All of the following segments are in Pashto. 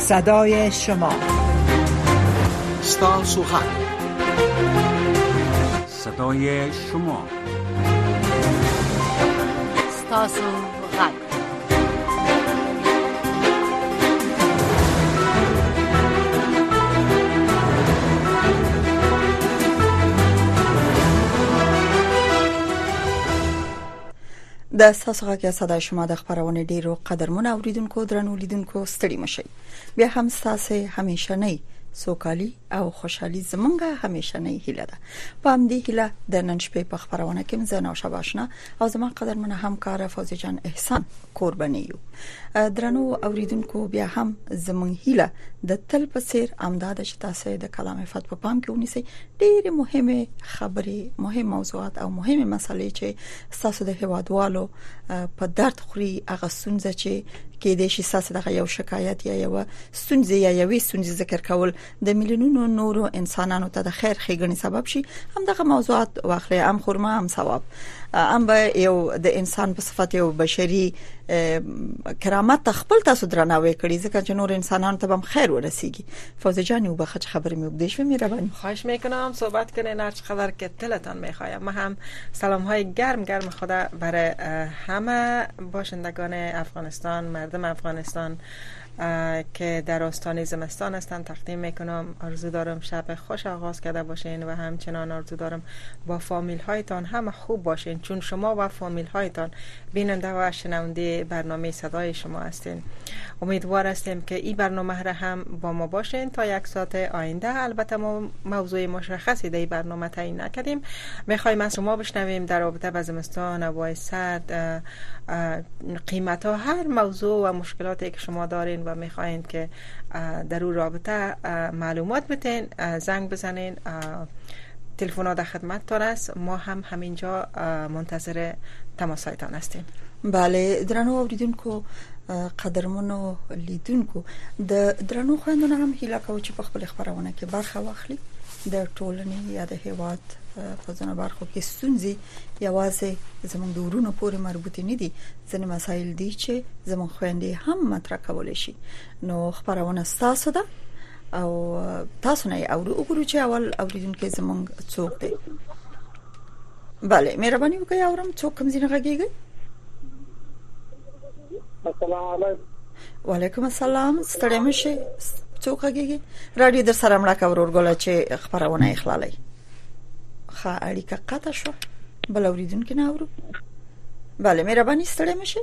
صدای شما، ستاسو حق، صدای شما، ستاسو حق. د ستاسو غږ صدای شما د خبرونه ډیرو قدرمن اوریدونکو درنو لیدونکو ستړي مشي. بیا هم ستاسو همیشه نه سوکالي او خوشحالي زمونږه همیشه نه هیله ده. په همدې هیله د نن شپې په خبرونه کې زه نو شباشنا او زما قدرمن همکار فوزي جان احسان قرباني یو. درنو اوریدونکو بیا هم زمونږ هیله د تل په سیر امداد چې تاسو د کلام فت په پام کې ونیسئ. ډېر مهمه خبرې، مهم موضوعات او مهمه مسلې چې تاسو د هوادوالو په درد خوري، هغه ستونزه چې کې د شي تاسو د یو شکایت یا یو ستونزه یا یوې ستونزې ذکر کول د میلیونونو نورو انسانانو ته د خیر ښېګڼې سبب شي، هم دغه موضوعات واخلي، هم خرما، هم ثواب، هم به یو د انسان په صفت یو بشري کرامت خپل تاسو درناوی کړئ، ځکه چې نور انسانانو ته هم خیر ورسیږي. فوزی جان یو بخښ خبر میوگدیش و میروانی. خواهش میکنم صحبت کنین هر چقدر که دلتان میخواید. من هم سلام های گرم خدا برای همه باشندگان افغانستان، مردم افغانستان که در آستانه زمستان هستند تقدیم میکنم. آرزو دارم شب خوش آغاز کرده باشین و همچنان آرزو دارم با فامیل هایتان همه خوب باشین، چون شما و فامیل هایتان بیننده و شنونده برنامه صدای شما هستین. امیدوار هستیم که این برنامه را هم با ما باشین تا یک ساعت آینده. البته ما موضوع مشخصی در این برنامه تعیین نکردیم، میخوایم از شما بشنویم در رابطه با زمستان، هوای سرد، قیمت ها، هر موضوع و مشکلاتی که شما دارین و میخواین که در اون رابطه معلومات بتین، زنگ بزنین. تلفن در خدمتتان است. ما هم همینجا منتظر تماسایتان هستیم. بله درنو اوریدونکو، قدرمنو لیدونکو، د درنو خويندونو هم هیله کوم چې په خپل خبرونه کې برخه واخلي. د ټولنې یا د هیواد په ځینو برخو کې ستونزې یوازې زموږ د ورونو پورې مربوط نه دي، ځینې مسایل دي چې زموږ خويندې هم مطرح کولای شي. نو خبرونه تاسو ده او تاسو نه وګورئ چې اول اوریدونکو زموږ څوک دی. بله مهرباني وکړئ اورم څوک کوم ځای نه غږیږي. السلام علیکم. وعلیکم السلام. ستړي مشه څوک غږیږي؟ رادیو در سره مړه کور ورګول چې خبرونه اخلالای. خا اړیکه قطع شو. بل اوریدونکو نه اورو. بله مهرباني ستړي مشه.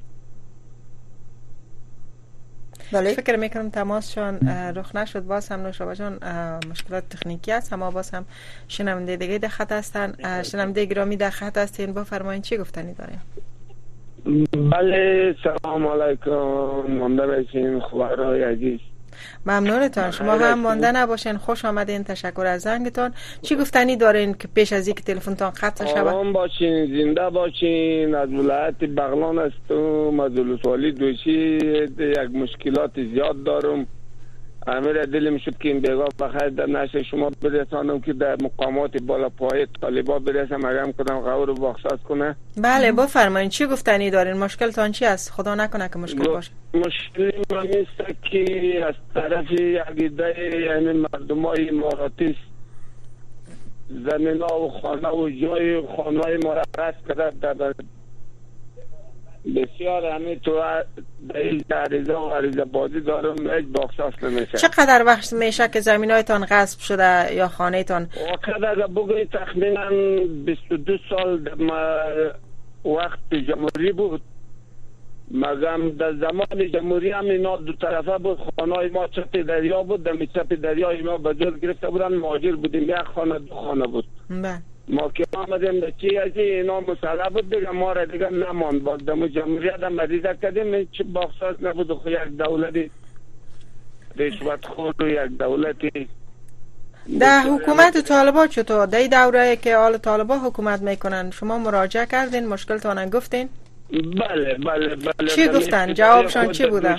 بله فکر میکنم تماسشان رخ نشد. باز هم نوشابه جان مشکلات تکنیکی است، اما باز هم شنونده دیگه در خط هستن. شنونده گرامی در خط هستین، بفرمایید چی گفتنی دارین؟ بله سلام علیکم، مانده باشین خبرهای عزیز. ممنونتان. شما هم مانده نباشین. خوش آمدین. تشکر از زنگتان. چی گفتنی دارین که پیش از اینکه تلفنتان قطع شود؟ آرام باشین، زنده باشین. از ولایت بغلان هستم، از ولسوالی دوشی. یک مشکلات زیاد دارم. امیر دلم شد که این بیگاه بخیر در نشر شما برسانم که در مقامات بالا پای طالبا برسم، اگرم کنم غور رو باخصاص کنه. بله بفرمایید چی گفتنی دارین؟ مشکلتان چی است؟ خدا نکنه که مشکل باشه. مشکلی من است که از طرف عقیده یعنی مردمای اماراتی زمین ها و خانه و جای خانه های ما را قصد کرده. در بسیار همین تو عریضه و عریضه بازی دارم، هیچ باخصاص نمیشه. چقدر وقت میشه که زمینایتان غصب شده یا خانهتان؟ وقت بگوی تخمینا 22 سال وقت جمهوری بود، مگم در زمان جمهوری هم اینا دو طرفه بود. خانه ما چپ دریا بود، در چپ دریا ما بزرگ گرفته بودن، مهاجر بودیم، یک خانه دو خانه بود. ما که آمدیم در چی از اینا مسئله بود دیگه، ما را دیگه نماند. باز در جمهوریت هم مریضه کردیم، چه باخصاص نبود. خو یک دولتی رشوت خور و یک دولتی در حکومت طالبا چطور؟ در دوره که آل طالبا حکومت میکنن شما مراجعه کردین؟ مشکلتان گفتین؟ بله. چی گفتن؟ جوابشان چی بوده؟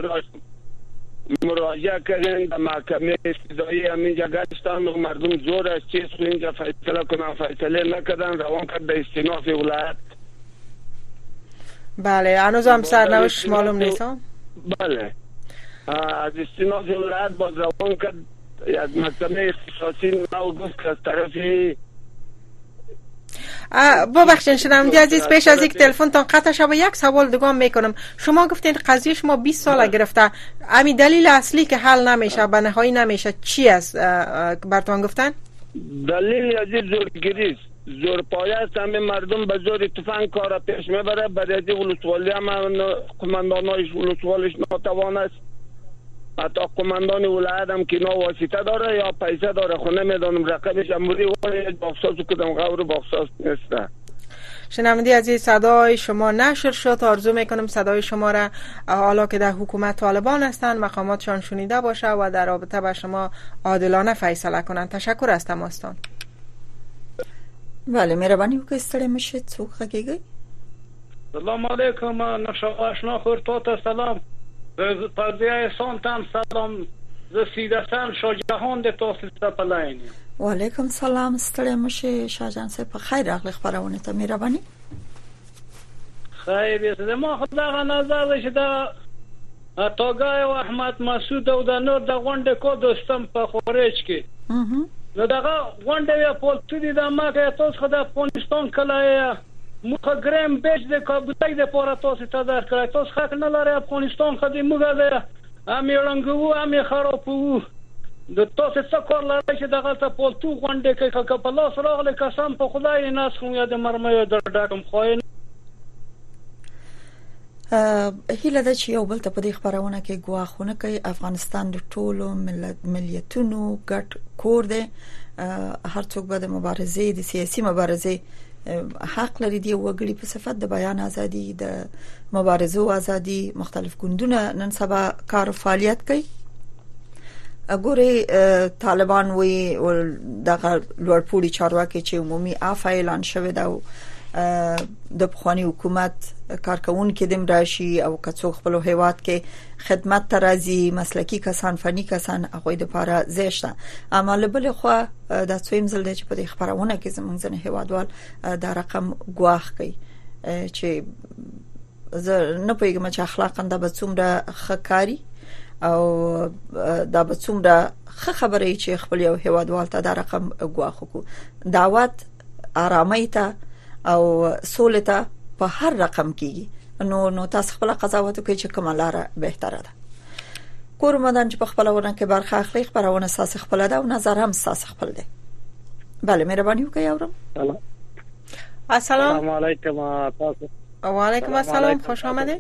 مراجعه کردن در محکمه استدایی همینجا گشتن و مردم زور از چیز خو اینجا فیصله کنن، فیصله نکردن، روان کرد به استیناف ولایت. بله هنوز هم سرنوشت معلوم نیست. بله از استیناف ولایت باز روان کرد. یک محکمه اختصاصی نو گفت که از طرف ببخشید شنونده عزیز، پیش از اینکه تلفنتان قطع شود یک سوال دیگه میکنم. شما گفتین قضیه شما 20 سال گرفته، همین دلیل اصلی که حل نمیشه به نهایی نمیشه چی است براتون گفتن؟ دلیل از زورگیری، زورپایه است. همه مردم به زور تفنگ کار پیش میبره. برای ولسوالی هم قماندانای ولسوالیش ناتوان است. حتی قماندان ولایت هم که واسطه داره یا پیسه داره، خو نمیدونم رقم جمهوری ولی باخصاص کدام غور باخصاص نیست. شنونده عزیز، صدای شما نشر شد. آرزو میکنم صدای شما را حالا که در حکومت طالبان هستند مقاماتشان شنیده باشه و در رابطه با شما عادلانه فیصله کنند. تشکر از تماستان. بله مهربانی وکړئ ستړي مشه. څوک غږیږي؟ سلام علیکم. آشنا خورتات سلام. قضیه احسان تام سلام. زه سیدسان شاجهان د تاسو ته پلاین. و علیکم سلام. ستړي مشه شاجان صاحب، په خیر راغلی خبرونه ته. مهربانی. خیر دې ما خدای نظر چې دا توګای او احمد مسعود او د نور د غونډې کو دوستم په خوريج کې. نو دغه غونډې په توګه د ماګه تاسو خدای افغانستان کله مخه ګرام بیچ د کابوتای د پورا تاسو ته درکړای. تاسو حق نه لري افغانستان خدای موږ ده امیرنګو امي خرابو د تاسو څه کار لري چې دغه ته په تو غونډې کې که په لاس راغله قسم په خدای ناس خو یاد مرمه د ډاټم خوین. هیله ده چې یو بل ته په دې خبرونه کې ګواښونه کوي. افغانستان د ټولو ملیتونو ګډ کور دی. هر څوک به د مبارزې د سیاسي مبارزې حق لري. دی وګړي په صفت د بیان ازادي، د مبارزو ازادي، مختلف ګوندونه نن سبا کار فعالیت کوي. ګوري طالبان وی دغه لوړپوړي چارواکي چې عمومي عفو اعلان شوی دا د بخوانی حکومت کارکونکو دم راشي او کڅو خپل هیواد کې خدمت ترازی مسلکی کسان فنی کسان هغه د لپاره زیشته. عمل بل خو د څویم زل د په خبرونه کې زمونږ ځنه هیوادوال دا رقم ګواښ کوي چې زه نه پوهیږم چې اخلاقا د بڅومره خکاری او دا بڅومره خبرې چې خپل یو هیوادوال ته دا رقم ګواښ کو. دعوت آرامۍ ته او سولته په هر رقم کېږي. نو تاسو خپل قضاوت کوئ چې کومه لاره بهتره ده. کور مدن چې په خپل ورن کې برخه اخلي خبرونه اساس خپل ده او نظر هم اساس خپل ده. بله مهرباني وکړئ. اورم. السلام علیکم تاسو. و علیکم السلام، خوش آمدید.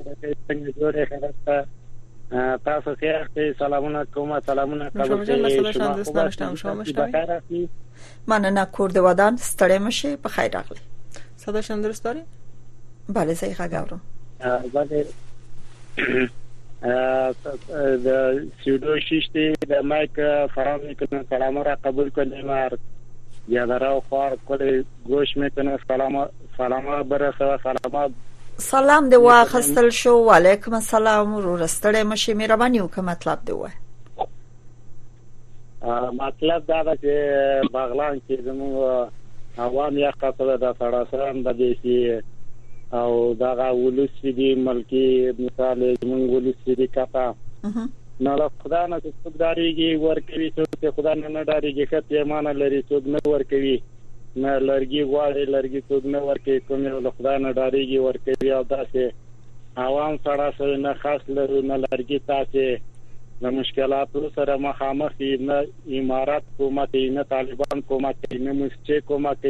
تاسو خیر سلامونه کوم. سلامونه قبول شما دوست داشتم. شما مشتاقی؟ من نه کورد ودان ستړی مشه. په خیر راغلی. صداشم درست داری؟ بله صحیح گاورم. بله د سیدو شیشتی د مایک فرام میکنه. سلام را قبول کنیم. یا درو خوار کلی گوش میکنه. سلام برسه. سلام دی واخستل شو. و علیکم السلام. رو رستړی مشه. مهرباني وکړه مطلب دی وای. مطلب دا چې بغلان کې زموږ عوام یا قصبه د سړاسران د دې او دا ولوس دي ملکی مثال زموږ ولوس دي کاپا نه له خدای نه څوک داریږي ورکوي څوک خدای نه داریږي چې ایمان لري څوک نه ورکوي نه لرګي غواړي لرګي څوک نه ورکوي کوم له خدای نه داریږي ورکوي او داسې عوام سړاسر نه خاص لري نه لرګي تاسو د مشکلاتو سره مخامخ نه امارات حکومت نه طالبان حکومت نه مسجد حکومت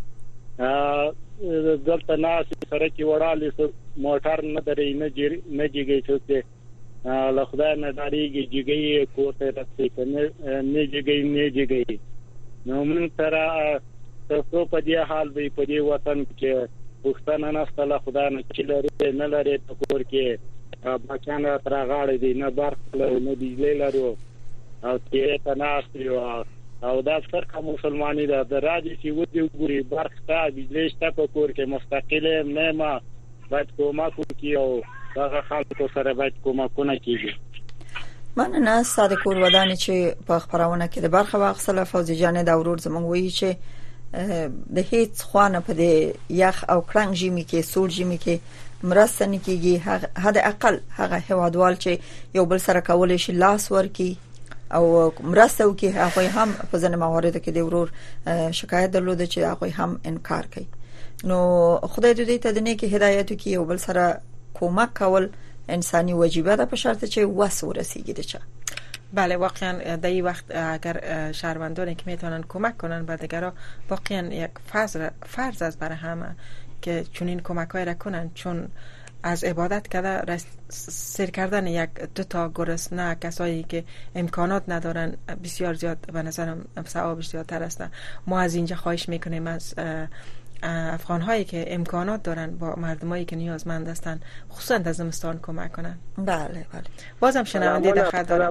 دلته ناس سره کې وړاله موټر نه درې نه جیږي چې له خدای نه داریږي جیږي کوته رسې کنه نه جیږي نو موږ سره تاسو په دې حال به په دې وطن کې پښتانه نه ستله خدای نه چلري نه لري په کور کې باکانه تر غاړې دي نه برق نه بجلی لرو او تیرې تناسي او دا څرخه مسلمانۍ ده د راځي چې ودی ګوري برق ته بجلی شته په کور کې مستقله نه ما باید کومه کوي او هغه خلکو سره باید کومه کیږي. من نه ساده کور ودانې چې په خبرونه کې د برخه واخصله فوزي جان دا ورور زمونږ وایي چې د هیڅ خوانه په دې یخ او کلنګ جیمی کې سول جیمی کې مرسته نه کیږي حد اقل هغه هوادوال چې یو بل سره کولای شي لاس ورکي او مرسته وکي هغه هم په ځینې مواردو کې د ورور شکایت درلوده چې هغه هم انکار کوي. نو خدای دې ته د نیکی هدایت وکي یو بل سره کمک کول انسانی واجبه ده، په شرط چې وس ورسیږي دچا. بله واقعا در این وقت اگر شهروندانی که میتونن کمک کنن به دیگران واقعا یک فرض است برای همه که چنین کمک‌های را کنن، چون از عبادت کرده سیر کردن یک دو تا گرسنه کسایی که امکانات ندارن بسیار زیاد به نظرم ثوابش زیادتر است. ما از اینجا خواهش میکنیم از افغان‌هایی که امکانات دارن با مردمایی که نیازمند هستن خصوصا در زمستان کمک کنن. بله. بازم شنونده در خط دارم.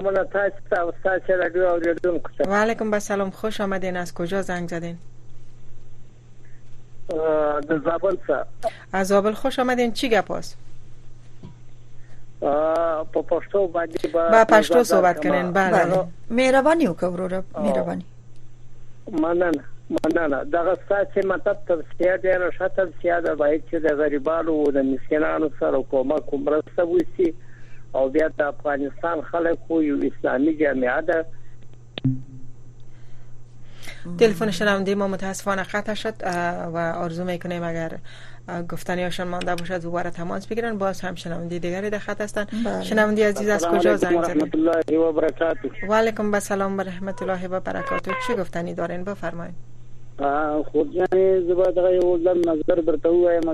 و علیکم السلام، خوش آمدین. از کجا زنگ زدین؟ از زابل سره. از زابل خوش آمدین. چی گپ است؟ په پښتو باندې با پښتو صحبت کنین. بله مهرباني وکړه، مهرباني. مننه. دغه ستاسو مطلب توصیه دی نو شاته توصیه ده باید چې د غریبانو او د مسکینانو سره کومک مرسته وشي او بیا د افغانستان خلک خو یو اسلامي جامعه ده. تلفن شنونده ما متاسفانه قطع شد و آرزو میکنیم اگر گفتنیاشون مانده باشد دوباره تماس بگیرن. باز هم شنونده دیگری در خط هستن. شنونده عزیز از کجا زنگ زدین؟ رحمت الله و برکاته. و علیکم السلام و رحمت الله و برکاته. چی گفتنی دارین بفرمایید. خود یعنی زباده یو لم نظر برته وایم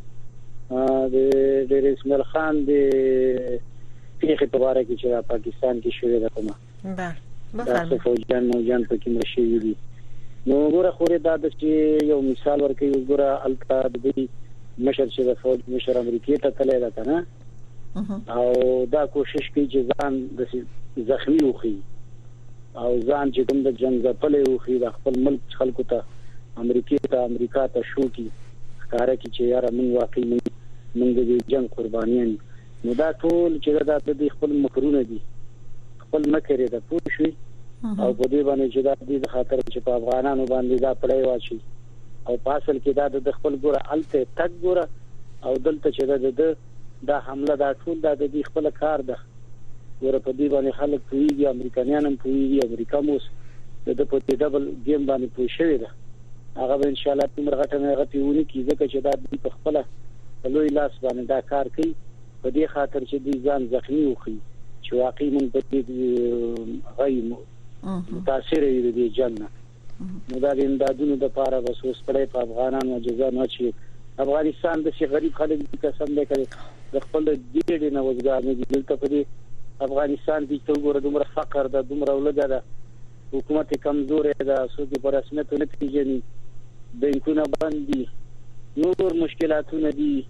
د اسماعیل خان د پیښې په اړه کې چې پاکستان کې شوې ده کومه. بله بفرمایید. فوجان په کې مرشي دي. نو ګوره خوري دا د یو مثال ورکوي. ګوره الکا د دې مشر چې د فوج مشر امریکای ته تللی ده کنه او دا کوشش کوي چې ځان د زخمی وخی او ځان چې کوم د جنگ ځپلې وخی د خپل ملک خلکو ته امریکا ته شو کی ښکارا کی چې یاره موږ واقعي موږ د جنگ قربانیان. نو دا ټول چې دا د خپل مکرونه دي خپل مکرې ده پوه شوي او په دې باندې چې دا د خاطر چې په افغانانو باندې دا پړای واچي او په اصل کې دا د خپل ګوره الته تک ګوره او دلته چې دا حمله دا ټول د دې خپل کار ده. ګوره په دې باندې خلک پوهیږي، امریکایان هم پوهیږي، امریکا موس د په دې ډبل گیم باندې پوه شوی ده. هغه به ان شاء الله تمر غټنه غټیونی کی ځکه چې دا په خپل لوی لاس باندې دا کار کوي په دې خاطر چې دې ځان زخمی وخی چې واقعي مونږ په دې غي متاثر یو دي جننه. نو دا د امدادونو د پاره بس اوس په افغانانو جزا نه چی افغانستان د شي غریب خلک قسم نه کوي د خپل دې نه وزګار نه دي. دلته په دې افغانستان کې ټول ګور دومره فقر ده، دومره ولګا ده، حکومت کمزور ده، سودي پر رسمیت نه پیژني، بانکونه باندې نور مشکلاتونه دي،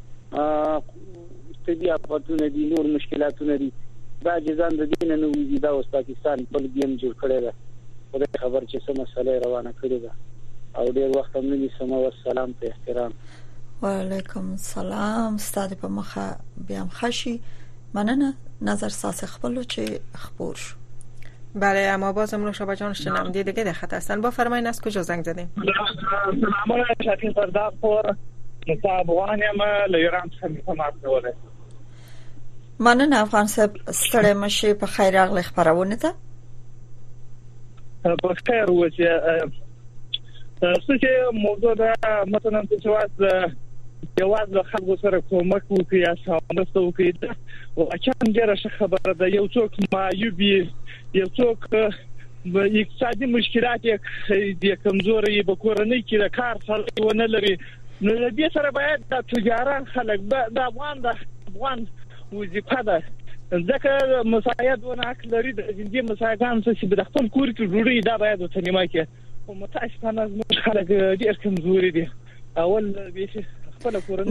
استدیاپاتونه دي، نور مشکلاتونه دي. دا جزان د دین نه وزي دا اوس پاکستان بل گیم جوړ کړی ده. خدای خبر چې څه مسله روانه کړې ده او ډېر وخت هم نه سم. او سلام ته احترام. وعلیکم السلام. ستاسو په مخه بیا خشي مننه نظر ساس خپلو چې خبر شو. بله اما بازم نوشابه جان شنونده دیگه در خط هستن. با فرمایین از کجا زنگ زدیم؟ سلام علیکم شکیل پرداخور افغانیم له ایران څخه تماس کوله. مننه افغان صاحب ستړی مشه په خیر راغلی خبرونه ته. په خیر وځه څه موضوع ده مثلا چې یواز له خلکو سره کومک وکړي یا سمسته وکړي او اچان ډیره خبره ده. یو څوک معیوبي، یو څوک اقتصادي مشکلات یې کمزوري په کورنۍ کې د کار سره ونه لري. نو دې سره باید د تجارت خلک د افغان وظیفه ده ځکه مساعدونه لري د ژوندۍ مساعدان چې د خپل کور کې جوړي دا باید وتنیما کې او متاسفانه زموږ خلک ډیر کمزوري دي. اول به خپل کورنۍ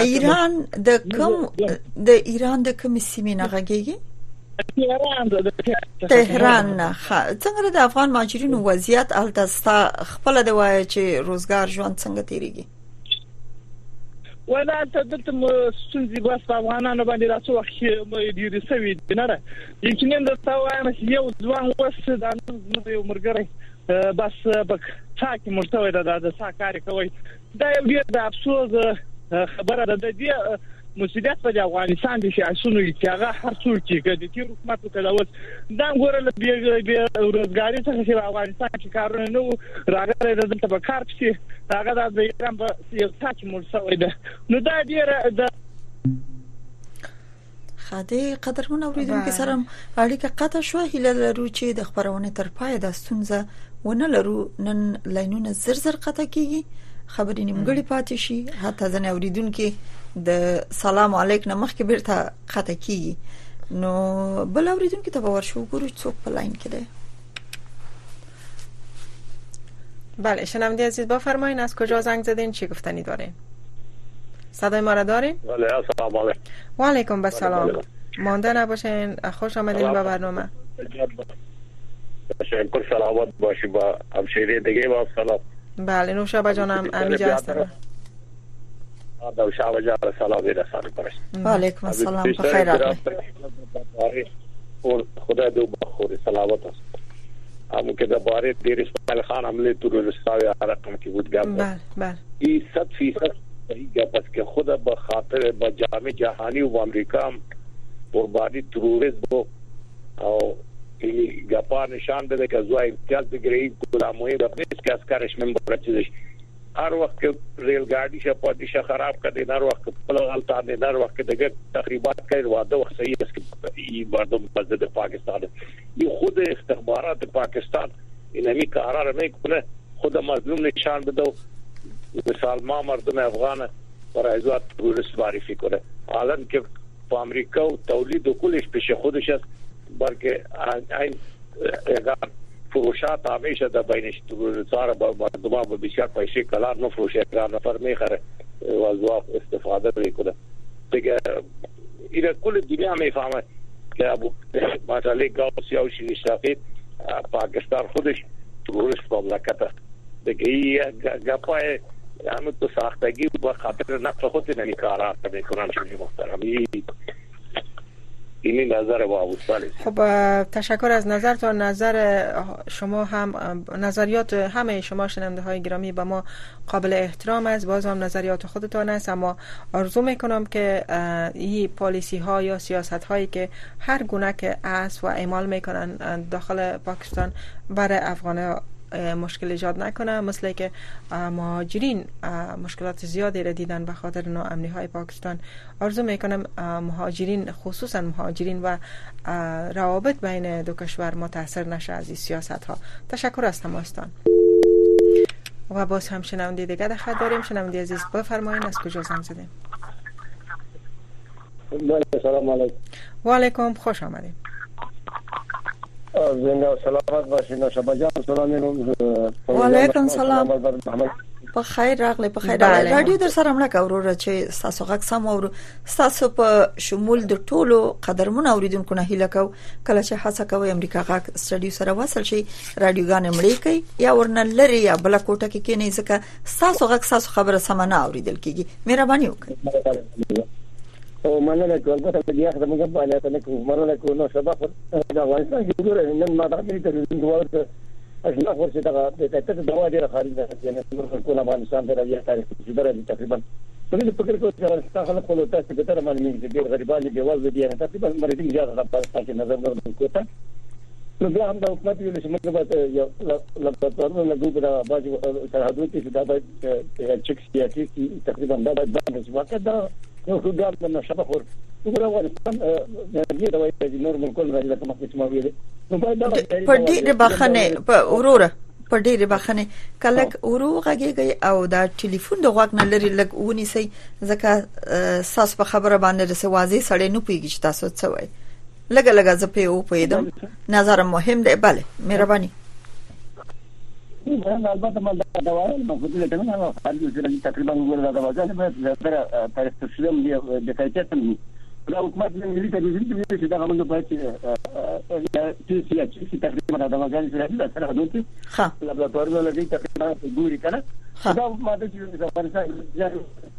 د ایران د کوم سیمې نه غږیږي؟ تهران نه. څنګه د افغان مهاجرینو وضعیت التستا خپل د وای چې روزګار ژوند څنګه تیریږي؟ ولا تدت سنځي بس افغانانو باندې راڅو وخت ډیر سوي دي نه. یقینا د تاوان یو ځوان وس د یو مرګري بس بک څاکي مرتوي د ساکاري کوي. دا یو ډیر د افسوس خبره ده. د دې مسؤلیت په افغانستان د سیاسيونو اتحاد هر څوک چې د تیر حکومت کړه اوس دا غوړل به روزګاری څخه چې افغانستان کې کارونه نو راغلي دلته به کار شي هغه د ایران په سیاست مرسوي ده نو دا ډیره د خاطی قدرمن اوریدونکو سره اړیکه قطع شو هله لرو چې د خبرونه تر پای د ستونزه ونه لرو نن لاینونه زر قطع کیږي خبرې نیمګړې پاتې شي حتی ځنه اوریدونکو د سلام علیکم مخکې بیرته قطع کیږي نو بل اوریدونکو ته باور شو ګورو څوک په لاین کې ده. بله شنونده عزیز بفرمایید از کجا زنگ زدین چی گفتنی دارین؟ صدای ما را دارین؟ بله السلام علیکم. و علیکم السلام. مانده نباشین خوش آمدین به برنامه. تشکر سلامت باشی با همشیره دیگه با سلام. بله نوشابه جانم امیجا هستم. نوشابه جان سلام میرسانم برش. و علیکم السلام بخیر آقای. خدا دو بخوری سلامت است. همون که درباره دیر اسماعیل خان حمله تروریست‌های رقم کی بود گفت. بله. این 100% صحیح گپ است که خود به خاطر با جامعه جهانی و امریکا قربانی تروریسم او این گپا نشان بده که زوای امتیاز بگیره غلاموی به نیست که اسکرش من برچیزش هر وقت که ریل گاڑی شه پادشه خراب کړي هر وخت په غلطان دي هر وخت دغه تقریبات کوي واده وخت صحیح است که این مردم مسجد پاکستان این خود استخبارات پاکستان این همی کارا نمیکنه خود مظلوم نشان بده مثال ما مردم افغان برای ازوات تروریست معرفی کنه حالا که په امریکا و تولید کلش پیش خودش است بلکه این فروشات همیشه در بینش تروریست‌ها با مردم به بسیار پیسه کلار نفروشه اگر نفر میخره وضوح استفاده میکنه دیگه این کل دنیا میفهمه که ابو مسئله گاوسی و شیشاقی پاکستان خودش تروریست مملکت است دیگه این گپای همون تو ساختگی و خاطر نقل خود نمیکارات میکنن شما محترم این نظر واوستالی. خب تشکر از نظرتان. نظر شما هم نظریات همه شما شنونده های گرامی به ما قابل احترام است باز هم نظریات خودتان است اما آرزو میکنم که این پالیسی ها یا سیاست هایی که هر گونه که است و اعمال میکنن داخل پاکستان برای افغان مشکل ایجاد نکنه مثل که مهاجرین مشکلات زیادی را دیدن به خاطر ناامنی های پاکستان. آرزو میکنم مهاجرین خصوصا مهاجرین و روابط بین دو کشور متاثر نشه از این سیاست ها. تشکر از تماستان. و باز هم شنونده دیگه در خط داریم. شنونده عزیز بفرمایید از کجا زنگ زدین؟ سلام علیکم. و علیکم خوش آمدید. زنده و سلامت باشین نوشابه جان سلام میرم. و علیکم سلام بخیر راغلی بخیر رادیو در سره مړه کاوره چې تاسو غږ سم اورو تاسو په شمول د ټولو قدرمن اوریدونکو نه هیله کو کله چې هڅه کوي امریکا غږ سټډیو سره وصل شي رادیوګان مړی کوي یا ورنه لري یا بل کوټه کې نه ځکه تاسو غږ تاسو خبره سم نه اوریدل کیږي مهرباني وکړئ. او مننه کوم ته د یخ د موږ په اړه ته کوم مرنه کوم نو سبا د افغانستان کې ګوره نن ما د دې ورته اجنه ورته د ته د دوا ډیره خارج ده یعنی څنګه کوم افغانستان ته راځي تاریخ چې درې تقریبا په دې فکر کوم چې تاسو خپل تاسو به تر معلومه دي ډیر غریبان دي وځي دي تقریبا مرید زیات د پاکستان کې نظر ورکوته نو بیا هم د حکومت ویل چې موږ به یو لپاره لګو د باجو سرحدو کې دا به چک سیاسي تقریبا دا باندې ځواک دا نو خدای دې نشبه خور وګورئ دې دا وایي چې نور ملکونه راځي لکه مخکې چې ما ویل نو باید دا په دې بخنه په اوروره په ډېر بخنه کله ورو غږیږي او دا ټلیفون د غوږ نه لري لګ ونیسي ځکه ساس په خبره باندې رسوازي سړی نه پیږي چې تاسو څه وایي لګ زه په او پېدم نظر مهم دی bale مهرباني نه البته ما دا وایي نو خو دې ته نه خالي چې تقریبا وګورئ دا وځي به تر تاریخ تسلیم دی د کیفیت دا حکومت د ملي تلویزیون چې دا موږ باید چې تقریبا دا وځي چې سره حدود ها لابراتوار له دې تقریبا ګوري کنه دا ما د چې د افغانستان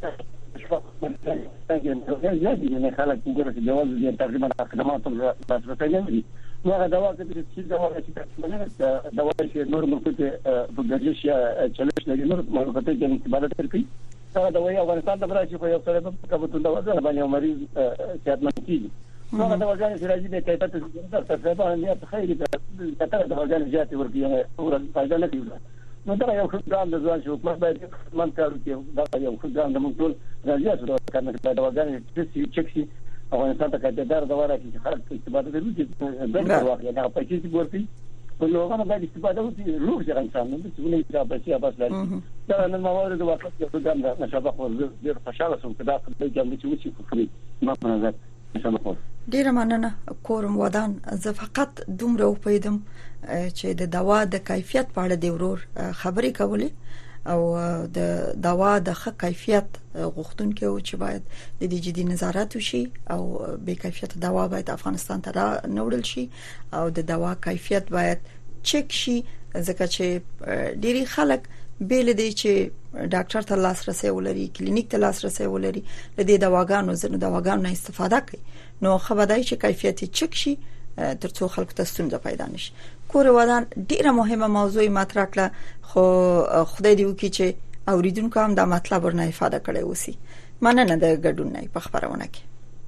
نه خلک وګورئ چې جواز دې تقریبا خدمات بس رسېږي نو هغه دوا چې دوا چې دوا چې نور ملکونه په ګرځي چې چلش لري نور ملکونه کې استفاده کوي دا د وای افغانستان ته راځي خو یو سره په کبوتون دا وځه باندې مریض صحتمند کیږي نو دا ورګان چې راځي د کیفیت څخه په نیت خیری ته د ورګان جاتي ورګي او فائدہ نه کوي نو دا یو ښه د ځوان شو په باندې من کارو کې دا یو ښه د موږ ټول راځي چې دا کنه د ورګان چک شي افغانستان ته کډدار دا ورته چې خلک استفاده کوي چې د واقعي نه پېښې چې ورتي په لوګانو باندې استفاده وکړي روح ځان انسان نو چې ولې دا پېښه بس لري دا نن موارد وخت یو څه د نشابه خو ډیر خوشاله سوم کدا په دې کې چې وشي خو ما په نظر نشابه ډیر مننه کورم ودان زه فقط دومره وپیدم چې د دوا د کیفیت په اړه د ورور خبرې کولې او د دوا د ښه کیفیت غوښتونکو او چې باید د دې جدي نظارت وشي او به کیفیت دوا باید افغانستان ته راوړل شي او د دوا کیفیت باید چک شي ځکه چې ډيري خلک بیل دي چې ډاکټر ته لاسرسي ولري کلینیک ته لاسرسي ولري د دې دواګانو استفاده کوي نو خبردای چې کیفیت چک شي ترڅو خلکو ته ستونزه پیدا نشي کور ودان ډیره مهمه موضوع مطرح کړه خو خدای دې وکړي چې اوریدونکو هم دا مطلب ورنه استفاده کړي وسی مننه د ګډون نه په خبرونه کې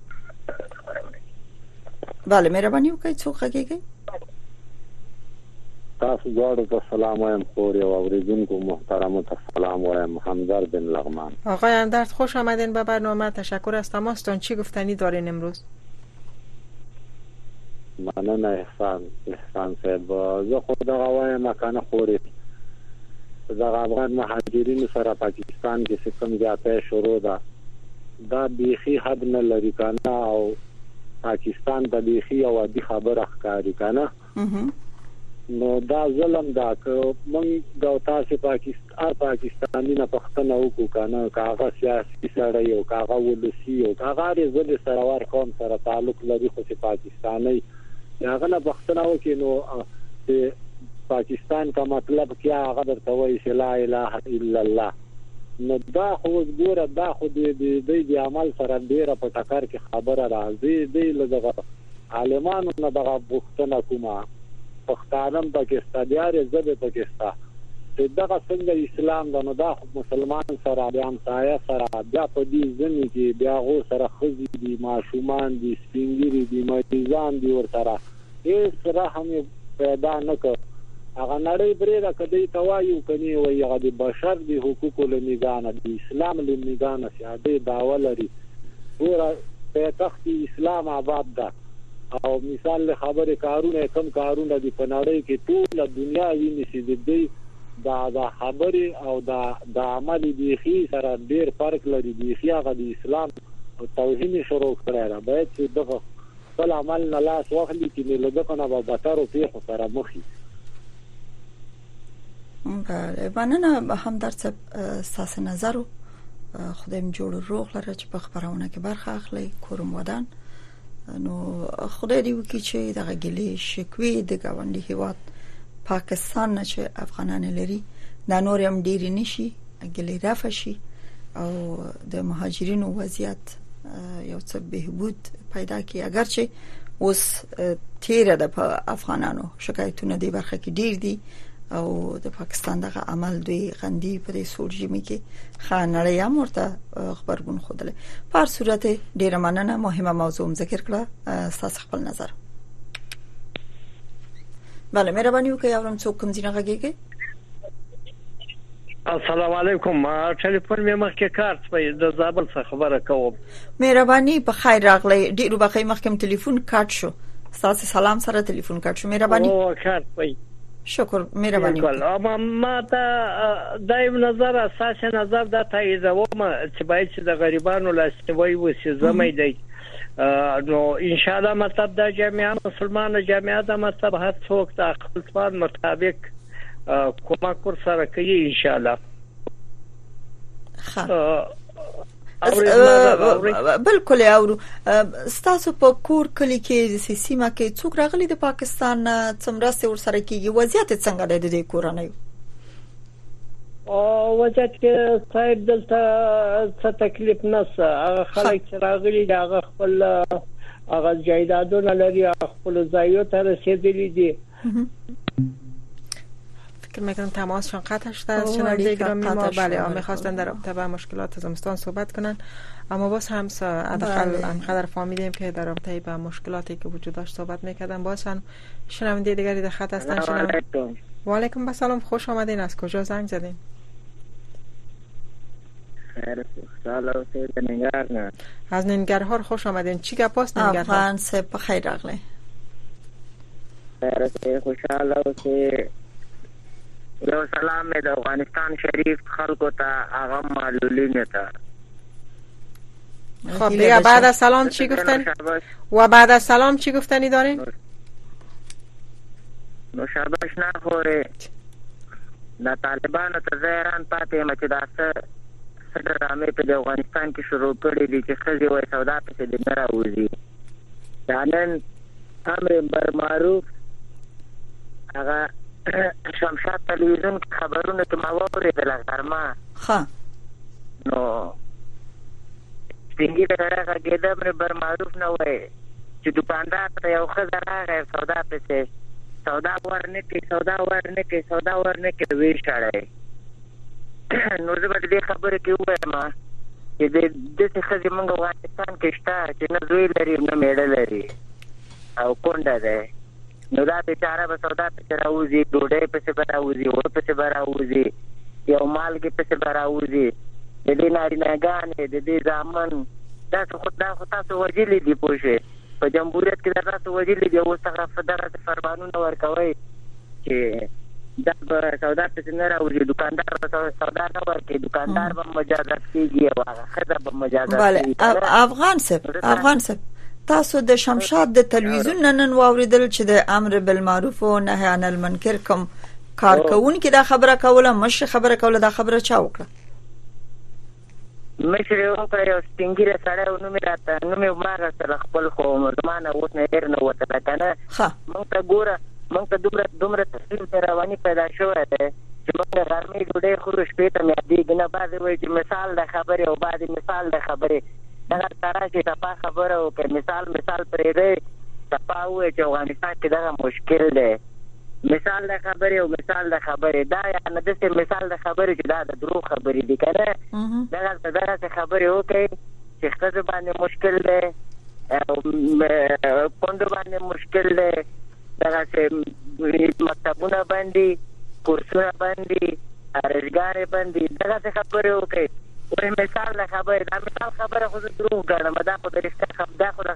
bale مهرباني وکړئ څوک غږیږي تاسو ډاډه ته سلام وایم خوري او اوریدونکو محترم ته سلام وایم حمدر بن لغمان آقای اندرد خوش آمدین به برنامه تشکر از تماستون چی گفتنی دارین امروز مننه احسان صاحب زه خو دا وایم مکانه خوري دا افغان مهاجرینو سره پاکستان کې څنګه ځاتې شروع ده دا بيخي حد نه لري کنه او پاکستان د بيخي او د خبره ښکاری کنه نو دا ظلم دا که مونږ د تاسو پاکستاني نه پښتنه وکړو کنه کاغه سیاسي سره یو کاغه ولسی او کاغه رزل سره ور قوم سره تعلق لري خو چې پاکستاني هغه نه پښتنه وکړي نو پاکستان کا مطلب کیا هغه درته وایي چې لا اله الا الله نو دا خو ګوره دا خو د عمل سره ډیره په ټکر کې خبره راځي دی لږه عالمانو نه دغه بوختنه کومه پښتانم پاکستانیار زده پاکستان دغه څنګه اسلام د نو دا مسلمان سره بیا همسایه سره بیا په دې ځنی کې بیا غو سره خزي دي ماشومان دي سپینګری دي مریضان دي ورته هیڅ رحم پیدا نه کړ هغه نړۍ برې را کدی توایو کني وي هغه د بشر د حقوقو لنګانه د اسلام لنګانه سیاده داولري ګوره په تخت اسلام آباد ده او مثال له خبره کارونه کم کارونه دي په نړۍ کې ټول دنیا ویني چې د دې دا خبره او دا عمل دي خي سره ډیر فرق لري دي هغه د اسلام او توهین شروع کړی را باید چې دغه خپل عمل نه لاس واخلي چې له دغه نه به بتر او پیښو سره مخې بله مننه هم در څه ساس نظر خدایم جوړ روغ لره چې په خبرونه کې برخه اخلي کوم ودان نو خدای دې وکړي چې دغه ګلې شکوي د ګاونډي هیواد پاکستان نه چې افغانان لري دا نور هم ډیر نشي ګلې رافع شي او د مهاجرینو وضعیت یو څه بهبود پیدا کړي اگر چې اوس تیره د افغانانو شکایتونه دی برخه کې ډیر دي او د پاکستان دغه عمل دوی غندي په دې سورجیمي کې خانړې هم ورته خبرګون خوده په هر صورت ډیره مننه مهمه موضوع ذکر کړه تاسو خپل نظر بله مهرباني وکړئ اورم څوک کوم ځای غږیږي السلام علیکم ټلیفون مې مخکې کارت په د زابل څخه خبره کوم مهرباني په خیر راغلی ډیرو بخیر مخکې ټلیفون کارت شو تاسو سلام سره ټلیفون کارت شو مهرباني او کارت په شکر مهرباني اما ما ته دایم نظر اساس نظر د تاییدوم چې باید چې د غریبانو لاسنیوي وشي زمې دی نو ان شاء الله مطلب د جامعه مسلمانانو جامعه د مطلب هر څوک د خپل ځوان مطابق کومک ور سره کوي ان شاء الله بالکل اورو ستاسو په کور کلی کې د سیمه کې څوک راغلي د پاکستان څمرسته ور سره کیږي وضعیت څنګه ده د کورانه او وضعیت کې صاحب دلته څه تکلیف نشته هغه خلک چې راغلي دا هغه خپل هغه جایدادونه لري خپل ځایو ته رسیدلي دي فکر میکنم تماسشون قطع شده از شنونده گرامی ما. بله میخواستن در رابطه با مشکلات زمستان صحبت کنن، اما باز هم حداقل انقدر فهمیدیم که در رابطه با مشکلاتی که وجود داشت صحبت میکردن. باز هم شنونده دیگری در خط هستن. و علیکم السلام، خوش آمدین. از کجا زنگ زدین؟ خیر سلام سید ننگرهار. از ننگرهار خوش آمدین. چی گپ است ننگرهار؟ افغان سپ بخیر راغلی. خیر خوشاله اوسئ. یو سلام د افغانستان شریف خلکو ته هغه معلولین ته. خب دیگه بعد از سلام چی گفتن؟ و بعد از سلام چی گفتنی دارین؟ نوشابش نخوره. د طالبانو ته زیران پاتې مچ داسه ډرامې په افغانستان کې شروع کړي دي چې ښځې وایي سودا پسې دې نه راوځي. دا نن امر بالمعروف هغه شمشاد تلویزیون خبرونه کې ما واورېدله غرمه. نو سپین ږیری سړی غږېده امر بالمعروف نه وایي چې دوکاندار ته یو ښځه راغی سودا پسې سودا ورنه کې ویش کړی. نو زه به دې خبرې کې ووایم چې داسې ښځې موږ افغانستان کې شته چې نه زوی لري نه میړه لري او کونډه دی. نو دا بیچاره به سودا پسې راوځي، ډوډۍ پسې به راوځي، اوړه پسې به راوځي، یو مالګې پسې به راوځي. د دې نارینهګانې د دې زامن دا خو تاسو وژلي دي پوه شوې. په جمهوریت کې دا تاسو وژلي دي. اوس هغه دغسې فرمانونه ورکوئ چې دا به سودا پسې نه راوځي، دوکاندار به سودا نه ورکوي، دوکاندار به مجازات کېږي او هغه ښځه به مجازات کېږي. افغان صاحب تاسو د شمشاد د تلویزیون نن واوریدل چې د امر بالمعروف او نهی عن المنکر کوم کارکونکي دا خبره کوله، مشر خبره کوله، دا خبره چا وکړه؟ مشر یې وکړه یو سپین ږیری سړی و. نوم یې ما راغستله خپل، خو زما نه اوس نه هېر نه وتله که نه. موږ ته ګوره موږ ته دومره تصویر مهرباني پیدا شوی دی چې موږ غرمې ډوډۍ خورو شپې ته مې یادېږي نه. بعضې وایي چې مثال د خبرې او بعضې مثال د خبرې. دغه سره چې صفا خبره وکړي، مثال پرېږدئ، صفا ووایي چې افغانستان کې دغه مشکل دی. مثال د خبرې او مثال د خبرې دا یا نه داسې مثال د خبرې چې دا د دروغ خبرې دي که نه. دغسې خبرې وکړئ چې ښځو باندې مشکل دی او کونډو باندې مشکل دی، دغسې مکتبونه بندي، کورسونه بندي، ارزګارې بندي، دغسې خبرې وکړئ. وایي مثال د خبرې. دا مثال خبره خو زه دروغ ګڼم، دا خو د رښتیا دا خو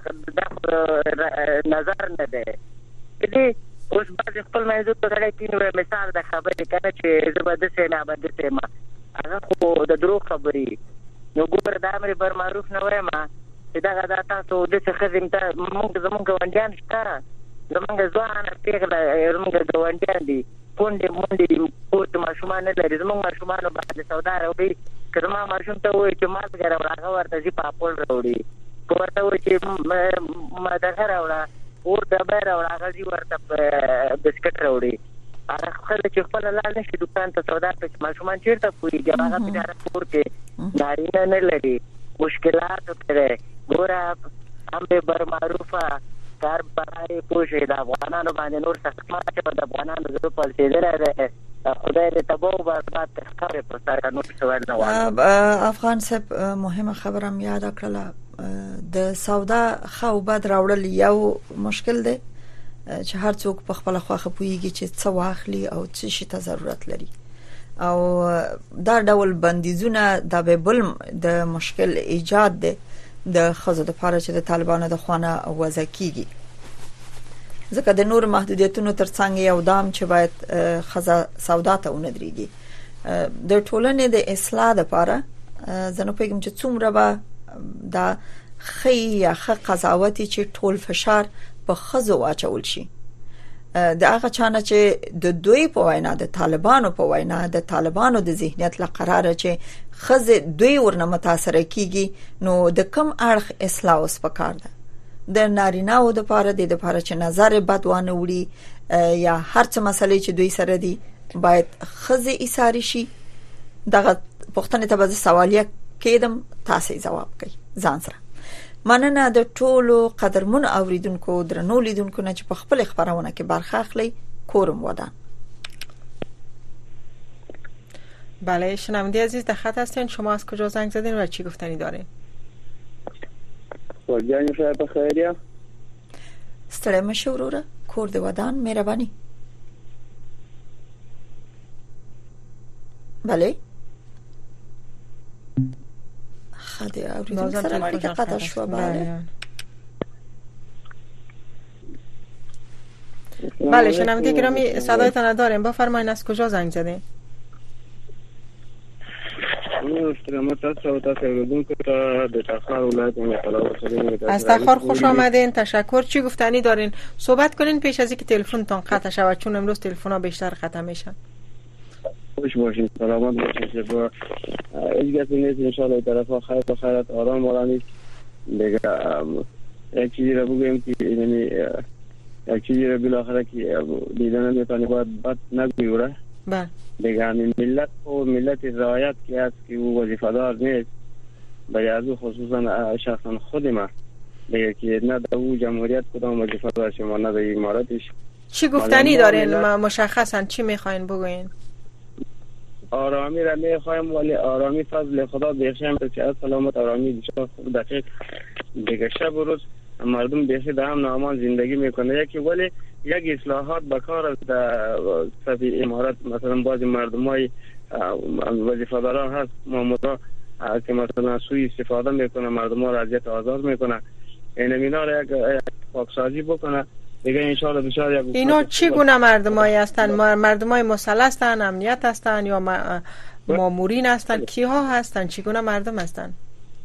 نظر نه دی. دې اوس بعضې خپل منځو ته سړی کیني وایي مثال د خبرې که نه چې زه به داسې نه به داسې یم، هغه خو د دروغ خبرې. نو ګوره د امر بالمعروف نه وایم چې دغه دا تاسو داسې ښځې ته زمونږ ګاونډیان شته، زمونږ ځوانه پېغله زمونږ ګاونډیان دي، کونډې مونډې دي، کور کې ماشومان نه لري. زمونږ ماشومانو باندې سودا راوړي. که زما ماشوم ته ووایي چې مالګه راوړه، هغه ورته ځي پاپړ راوړي. که ورته ووایي چې دغه راوړه، اور ډبی راوړه، هغه ځي ورته بسکټ راوړي. هغه ښځه چې خپله لاړ نه شي دوکان ته سودا پسې، ماشومان چېرته پوهېږي؟ هغه بېچاره کور کې نارینه نه لري، مشکلاتو کې دی. ګوره امر بالمعروفه کار برای پوه شئ. د افغانانو باندې نور سخت مه اچوه. د افغانانو زړه پړسېدلی دی. خدای دې تباه و برباد کړي. خبرې پر سر نور څه ویل نه غواړم. افغان صاحب مهمه خبره مې یاده کړله، د سودا ښه او بد راوړل یو مشکل دی چې هر څوک په خپله خوښه پوهېږي چې څه واخلي او څه شي ته ضرورت لري، او دا ډول بندیزونه دا به بل د مشکل ایجاد دی د ښځو دپاره چې د طالبانو د خوا نه وضع کېږي. ځکه د نور محدودیتونو ترڅنګ یو دام چې باید ښځه سودا ته ونه درېږي. د ټولنې د اصلاح دپاره زه نه پوهېږم چې څومره به دا ښه یا ښه قضاوت چې ټول فشار په ښځو واچول شي. د هغه چا نه چې د دوی په وینا، د طالبانو په وینا، د طالبانو د ذهنیت له قراره چې ښځې دوی ورنه متاثره کیږي، نو د کم اړخ اصلاح اوس پکار ده. د نارینه‌و دپاره د دپاره چې نظر بد وانه وړي یا هر څه مسلې چې دوی سره دي باید ښځې ایثارې شي. دغه پوښتنې ته به زه سوالیه کېدم، تاسې ځواب کوئ ځان سره. مننه د ټولو قدرمن اوریدونکو درنو لیدونکو نه چې په خپل خبرونه کې برخه اخلي. کورم ودان. بله شنونده عزیز در خط هستین. شما از کجا زنگ زدین و چی گفتنی دارین؟ جان شاید بخیریه. ستړی مشه وروره، کور د ودان مهرباني. بله خدای اوریدون سره مالی که قطع شو. بله شنونده گرامی صدایتان داریم، بفرمایید از کجا زنگ زدین؟ از تخار خوش آمدین، تشکر. چی گفتنی دارین؟ صحبت کنین پیش از اینکه تلفنتون قطع شود، چون امروز تلفن‌ها بیشتر قطع میشن. خوش باشین، سلامت باشین. با هیچ کسی نیست ان شاء الله طرفا خیر و خیرات آرام آرامی دیگه. یک چیزی رو بگم که یعنی یک چیزی رو بالاخره که دیدن نمیتونه باید بد نگویوره. بله دیگه همین ملت و ملت رعایت که هست که او وظیفه‌دار نیست، برای از او خصوصا شخصا خود ما دیگه که نه در او جمهوریت کدام وظیفه‌دار شما نه در اماراتش. چی گفتنی دارین مشخصا چی میخواین بگوین؟ آرامی را میخوایم ولی آرامی فضل خدا بخشیم که سلامت آرامی بسیار خوب دقیق دیگه. شب و روز مردم بیخی در هم نامان زندگی میکنه. یکی ولی یک اصلاحات بکار است در صفی امارات. مثلا بعضی مردم های وظیفه‌داران هست مامورا که مثلا سوی استفاده میکنه، مردم ها را اذیت آزار میکنه. اینا را یک پاکسازی بکنه دیگه انشاءالله بسیار. اینا چی گونه مردمایی هستن؟ مردمای مسلح هستن، امنیت هستن یا مامورین هستن؟ کیها هستن؟ چی گونه مردم هستن؟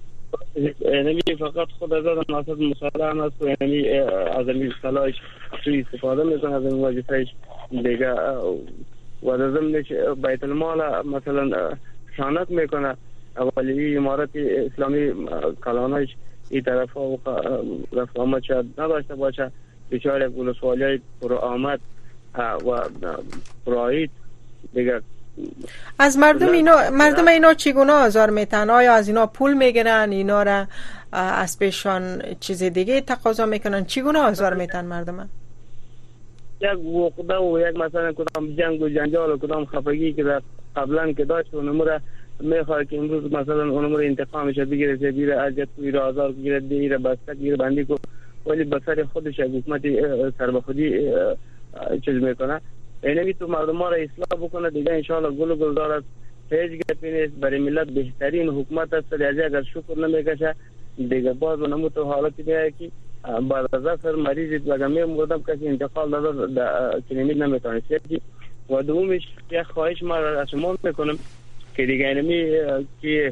یعنی فقط خود از ناسد مسلح هم هست و یعنی از این صلاحش سوی استفاده میکنه از این وظیفهش دیگه. و از ضمنش بیت المال مثلا خیانت میکنه. ولی امارت اسلامی کلانش این طرف و رفت آمد شاید نداشته باشه. بسیار یک ولسوالی های پر آمد و پرایید دیگه. از مردم اینا چگونه آزار میتن؟ آیا از اینا پول میگیرن؟ اینا را از پیشان چیز دیگه تقاضا میکنن؟ چگونه آزار میتن مردم؟ یک وقته و یک مثلا کدام جنگ و جنجال و کدام خفگی که قبلا که داشت اونمو را میخواد که امروز مثلا اونمو را انتقامش بگیره، بیره اذیت و آزار بگیره، دیره بسته گیره بندی کو. ولی بسر خودش حکومت سر به خودی چیز میکنه. اینمی تو مردم ها را اصلاح بکنه دیگه انشاءالله گل و گلدار است. هیچ گپی نیست. برای ملت بهترین حکومت است. از اگر شکر نمیکشه دیگه باز اونمو تو حالتی میاد که بعد از اثر مریض و میمردم کسی انتقال داده کلینیک نمیتونه سیدی. و دومش یک خواهش ما را از شما میکنم که دیگه اینمی که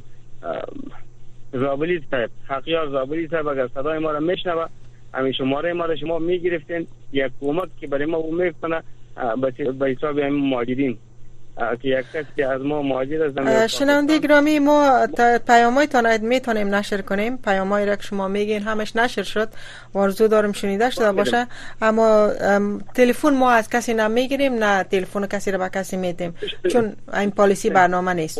زابلی صاحب حقیار زابلی صاحب اگر صدای ما را میشنوه همین شماره ما را شما میگرفتین یک کمک که برای ما میکنه به حساب همین مهاجرین که یک کسی از ما مهاجر است. شنونده گرامی ما پیامایتان میتونیم نشر کنیم. پیامایی را که شما میگین همش نشر شد و آرزو دارم شنیده شده باشه، اما تلفن ما از کسی نمیگیریم نه تلفن کسی را به کسی میدیم چون این پالیسی برنامه نیست.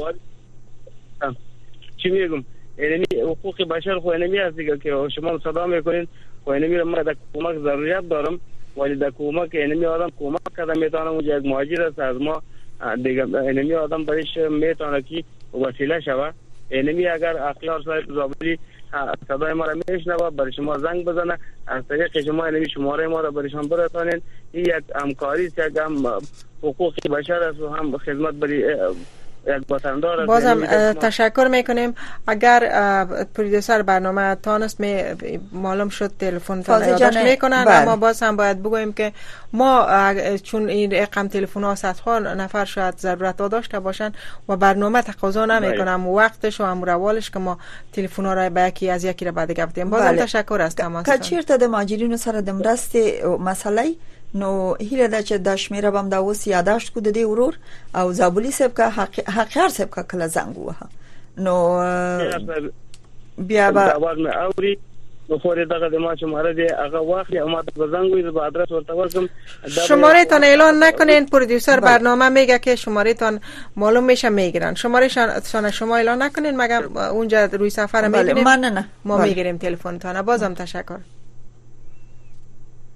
چی میگم؟ یعنی حقوق بشر خو اینمی است دیگه که شما صدا میکنین و اینمی ما در کمک ضرورت دارم ولی در کمک اینمی آدم کمک کردم میتونم اونجا یک مهاجر است از ما دیگه اینمی آدم برایش میتونه که وسیله شوه. اینمی اگر اخیار صاحب زابلی صدای ما را میشنوه برای شما زنگ بزنه از طریق شما اینمی شماره ما را برای شما برسانین. این یک همکاری است، یک هم حقوق بشر است و هم خدمت برای بازم تشکر میکنیم. اگر پرودوسر برنامه تانست معلوم شد تلفن یادداشت میکنن اما باز هم باید بگویم که ما چون این رقم تلفن ها صدها نفر شاید ضرورت داشته باشن و برنامه تقاضا نمیکنم وقتش و امروالش که ما تلفن ها را به یکی از یکی را بعد گفتیم. بازم تشکر از تماستان. که چیرته د ماجرینو سره د مرستې مسئله نو هیله ده چې د شمیره بم دا اوس یاداشت کو د دې ورور او زابلی صاحب کا حقیار صاحب کا کله زنګ وها نو بیا به اواز مې اوري نو خو دغه د ما شماره دی هغه واخلي او ما ته زنګ وي به ادرس ورته ورکم. شماره تان اعلان نکنین، پرودوسر برنامه میگه که شماره تان معلوم میشه میگیرن. شماره شما اعلان نکنین مگر اونجا روی سفر میبینیم ما میگیریم تلفن تان. بازم تشکر.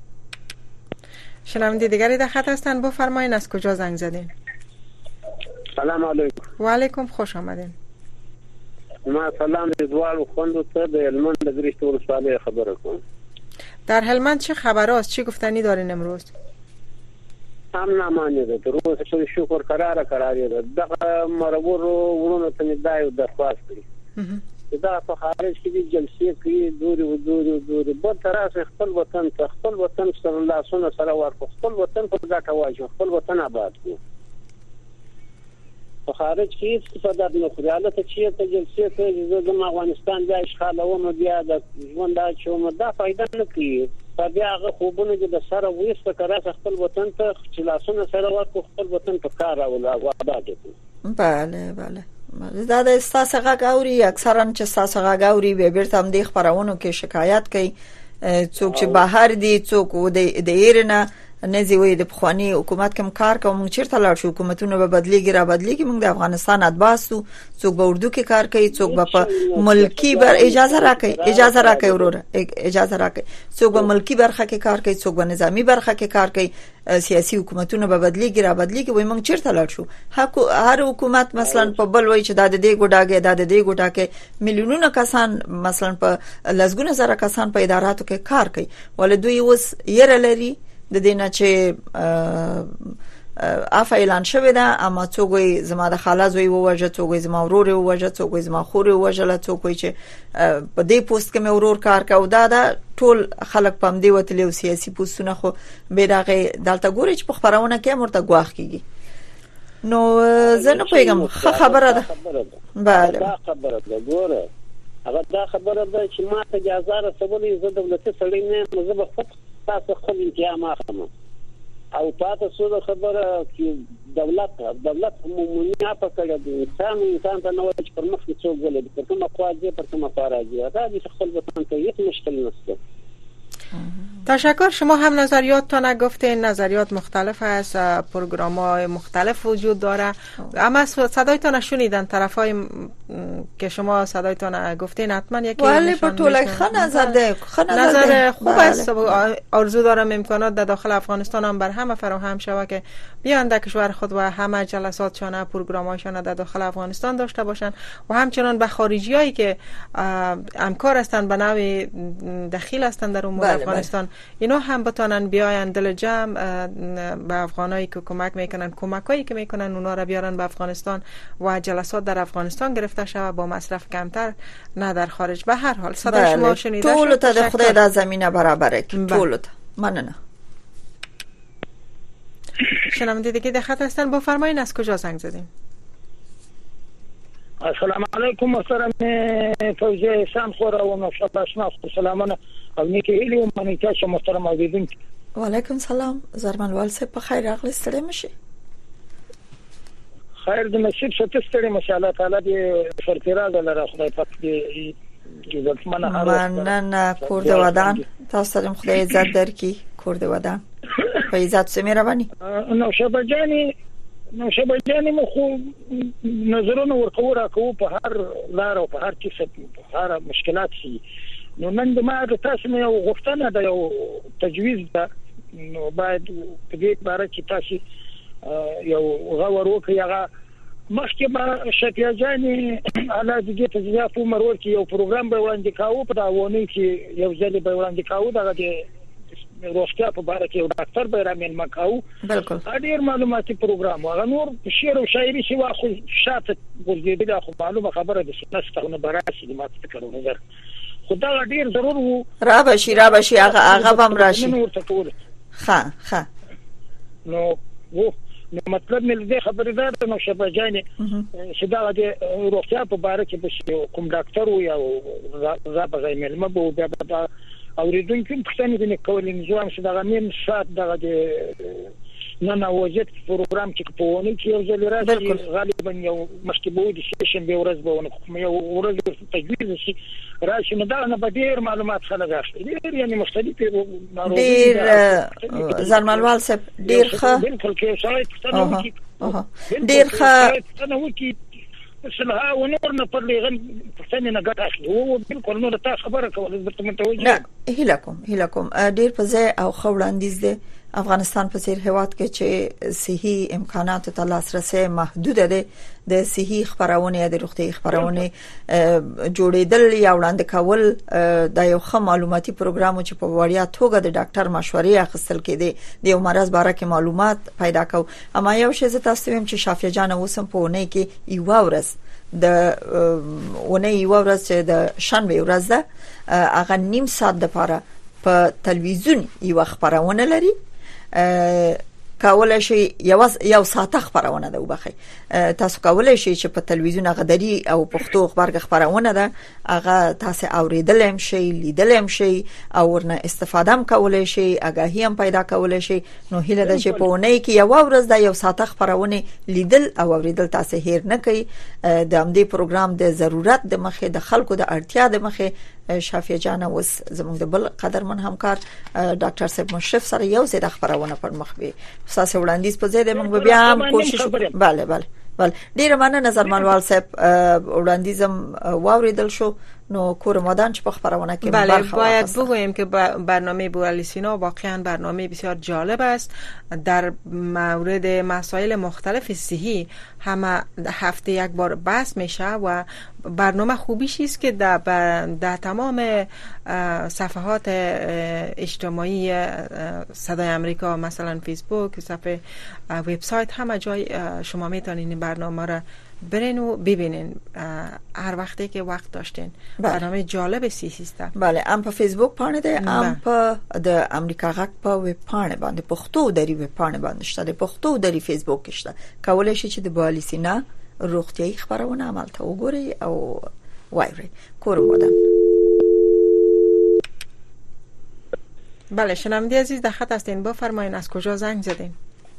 شنونده دیگری در خط هستن، بفرمایین از کجا زنگ زدین؟ سلام علیکم. و علیکم، خوش آمدین. ما سلام د دوالو خوندو ته د هلمند د ګریشت ولسوالۍ خبره کوم. در هلمند چه خبر است؟ چی گفتنی دارین امروز؟ هم نمانه ده در روز شد شکر قراره ده دقیقه مربور ورونو تنیدای و درخواست کری دا په خارج کې دي جلسې کوي دوری بل طرف خپل وطن سره لاسونه سره ورکو خپل وطن په ګټه واجو خپل وطن آباد کو په خارج کې استفاده نه کوي حالت چې ته جلسې کوي د افغانستان د اشغالونو بیا د ژوند د چوم دا فائدہ نه کوي بیا هغه خوبونه د سره وېست کړه خپل وطن ته چې لاسونه سره ورکو خپل وطن په کار او آباد کو. بله دا د استاسه غاوري اکثرا چې استاسه غاوري به بیرته هم د خبرونو کې شکایت کوي څوک چې بهر دي څوک د ایرنه نزي وي د بخواني حکومت کوم کار کوم چیرته لاړ شو حکومتونه به بدليږي موږ د افغانستان ادباسو څوک به اردو کې کار کوي څوک به په ملکی بر اجازه راکړي وروره اجازه راکړي څوک به ملکی برخه کې کار کوي څوک به نظامی برخه کې کار کوي سیاسي حکومتونه به بدليږي وي موږ چیرته لاړ شو هر حکومت مثلا په بل وای چې د دې ګډاګه میلیونونه کسان مثلا په لزګونه زره کسان په اداراتو کې کار کوي ول دوی اوس یره لري د دینه چې اعلان شوی ده اما څوک زما د خاله زوی ووجه څوک زما ورور ووجه څوک زما خور ووجه څوک چې په دې پوسټ کې مې ورور کار کاوه دا ټول خلک پم دی وتلی او سیاسي پوسټونه خو به دغه دلته ګوري چې په خبرونه کې مرته غواخ کیږي نو زه نه پوهیږم خبره ده بله دا خبره ده ګوره هغه دا خبره ده چې ما ته اجازه رسولې زه دولتي سړی نه زه به خود تاسو خپل انتظام اخلم او تاسو څه خبره چې دولت عمومي په کړه د انسان ته نو چې پر مخ څوک غلې پر کومه خواږه پر کومه فارغه دا د خپل وطن ته هیڅ مشکل نشته. تشکر. شما هم نظریاتتان گفتین نظریات مختلف است پروگرام‌های مختلف وجود داره اما صدایتان شنیدن طرفای که شما صدایتان گفتین حتما یکی ولی په ټوله نظر خوب است آرزو دارم امکانات در داخل افغانستان هم بر همه فراهم شود که بیان در کشور خود و همه جلساتشان پروگرام‌هاشان در داخل افغانستان داشته باشند و همچنان به خارجیایی که همکار هستند به نوع دخیل هستند در امور افغانستان اینا هم بتونن بیاین دل جمع به افغانایی که کمک میکنن کمکایی که میکنن اونا را بیارن به افغانستان و جلسات در افغانستان گرفته شود با مصرف کمتر نه در خارج. به هر حال صدای شما شنیده شد. طول تا د خدای د زمینه برابره کی طول تا مننه. شنونده دیگه در خط هستن بفرمایید از کجا زنگ زدین؟ السلام علیکم محترم فوزی احسان خورا و نوشاد اشناس سلامونه او نیکی هیلی و منیتاش محترم اویدین. و علیکم سلام زرمنوال صاحب په خیر راغلی ستړي مشي. خیر د نصیب ست ستړي مشي الله تعالی دې فرتراز لره خدای پاک دې عزت مننه کور د ودان تاسو ته خدای عزت درکړي کور د ودان په عزت سمیر باندې نو شبجانی مو خو نظرونه ورکو په هر لار او په هر کیسه په هر مشکلات شي نو نن ما د تاسو یو غوښتنه ده یو تجویز ده نو باید په دې باره کې تاسو یو غوړ وکړئ هغه مخکې ما شفیعجانی علاوه دې تجزیات عمر ورکی یو پروګرام به وړاندې کاوه په داونه کې یو ځل به وړاندې کاوه دغه روغتیا په اړه کې یو ډاکټر به رامین مکاو بالکل ډېر معلوماتي پروګرام هغه نور شعر او شاعري شي واخو شاته ورګېدل خو معلومه خبره ده چې ستاسو براسي د ماته کړو نظر خدای ډېر ضرور وو را بشي هغه بم راشي ها نو وو مطلب مې دې خبره ده نو شبجاني چې دا د روغتیا په اړه کې به کوم ډاکټر و یا زابه زميل مبو بیا اوریدونکو پښتني د کولین نظام چې دغه نیم ساعت دغه نه وجد پروګرام کې په ونه کې یو ځل راځي غالبا یو مشکبو دي سیشن به ورځ به ونه یو ورځ تجویز شي راشي نو دا نه به ډیر معلومات خلک اخلي ډیر یعنی مختلف ډیر زرمنوال صاحب ډیر ښه بالکل کې شاید پښتنو کې ډیر ښه پښتنو کې مثلها ونور نه پر لغن پښتنې نه ګټه اخلي او بالکل نو ته خبره کوله درته متوجه هیله کوم ډیر په ځای او خوړاندیز دي افغانستان په څیر هیواد کې چې صحي امکاناتو ته لاسرسي محدود دي د صحي خبرونه د روغتي خبرونه جوړېدل یا وړاندې کول د یو ښه معلوماتي پروګرام چې په وړیا توګه د ډاکټر مشورې اخیستل کېدي د یو مرز باره کې معلومات پیدا کو. اما یو شی زه تاسو ویم چې شافیه جان اوسم په ونه کې یو ورځ د ونه یو ورځ چې د شنبه ورځ ده هغه نیم ساعت د لپاره په تلویزیون یو خبرونه لري کولای شي یو ساعت خبرونه ده وبخي تاسو کولای شي چې په تلویزیون غدري او پښتو خبرونه ده هغه تاسو اوریدل هم شي لیدل هم شي او ورنه استفاده هم کولای شي اگاهی هم پیدا کولای شي. نو هیله ده چې په ونې کې یو ورځ د یو ساعت خبرونه لیدل او اوریدل تاسو هیر نه کوي. د همدې پروګرام د ضرورت د مخه د خلکو د اړتیا د مخه شافیه جان اوس زموږ د بل قدرمن همکار ډاکټر صاحب مشرف سره یو ځای د خبرونه پر مخ به تاسو وړاندیز په ځای د موږ بیا هم کوشش بله ډیره مننه نظر منوال صاحب وړاندیزم واوریدل شو. نو کورمادان چې په خبرونه کې بله باید بگوییم که برنامه بورالی سینا واقعا برنامه بسیار جالب است. در مورد مسائل مختلف صحی همه هفته یک بار بحث میشه و برنامه خوبیش است که در تمام صفحات اجتماعی صدای امریکا مثلا فیسبوک، صفحه وبسایت، همه جای شما میتونین این برنامه را برین و ببینین هر وقتی که وقت داشتین. برنامه جالب صحیح است. بله ام په فیسبوک باندې ده، ام په د امریکا غږ په ویب پاڼه باندې پښتو دری ویب پاڼه باندې شته، د پښتو دری فیسبوک کې شته. کولای شي چې د بالیسینا روغتیايي خبرونه عمل ته وګوري او وایري کورمودن. بله شنونده عزیز در خط هستین، بفرمایید از کجا زنگ زدین؟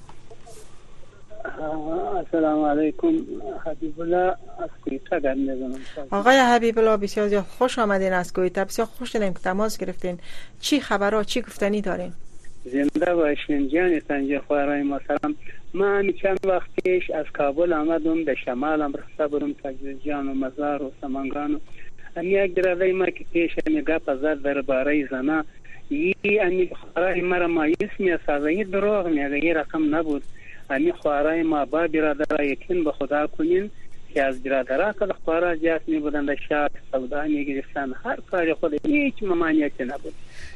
السلام علیکم، حبیب الله از کویتا در میزنم. آقای حبیب الله بسیار خوش آمدین از کویتا. بسیار خوش شدیم که تماس گرفتین. چی خبرها، چی گفتنی دارین؟ زنده باشین جان سنجی خوارای محترم. من چند وقت پیش از کابل آمدم، در شمالم رفته بودم تاجیکستان و مزار و سمنگان. یک درازی ما که پیش میگه پزر درباره زنا امی خوارای مرا مایوس میسازه. این دروغ میگه، یه رقم نبود. امی خوارای ما با برادرها یقین به خدا کنین که از برادرها که خوارا جاست می بودن در شهر سودا می گرفتن، هر کاری خود هیچ ممانعتی نبود.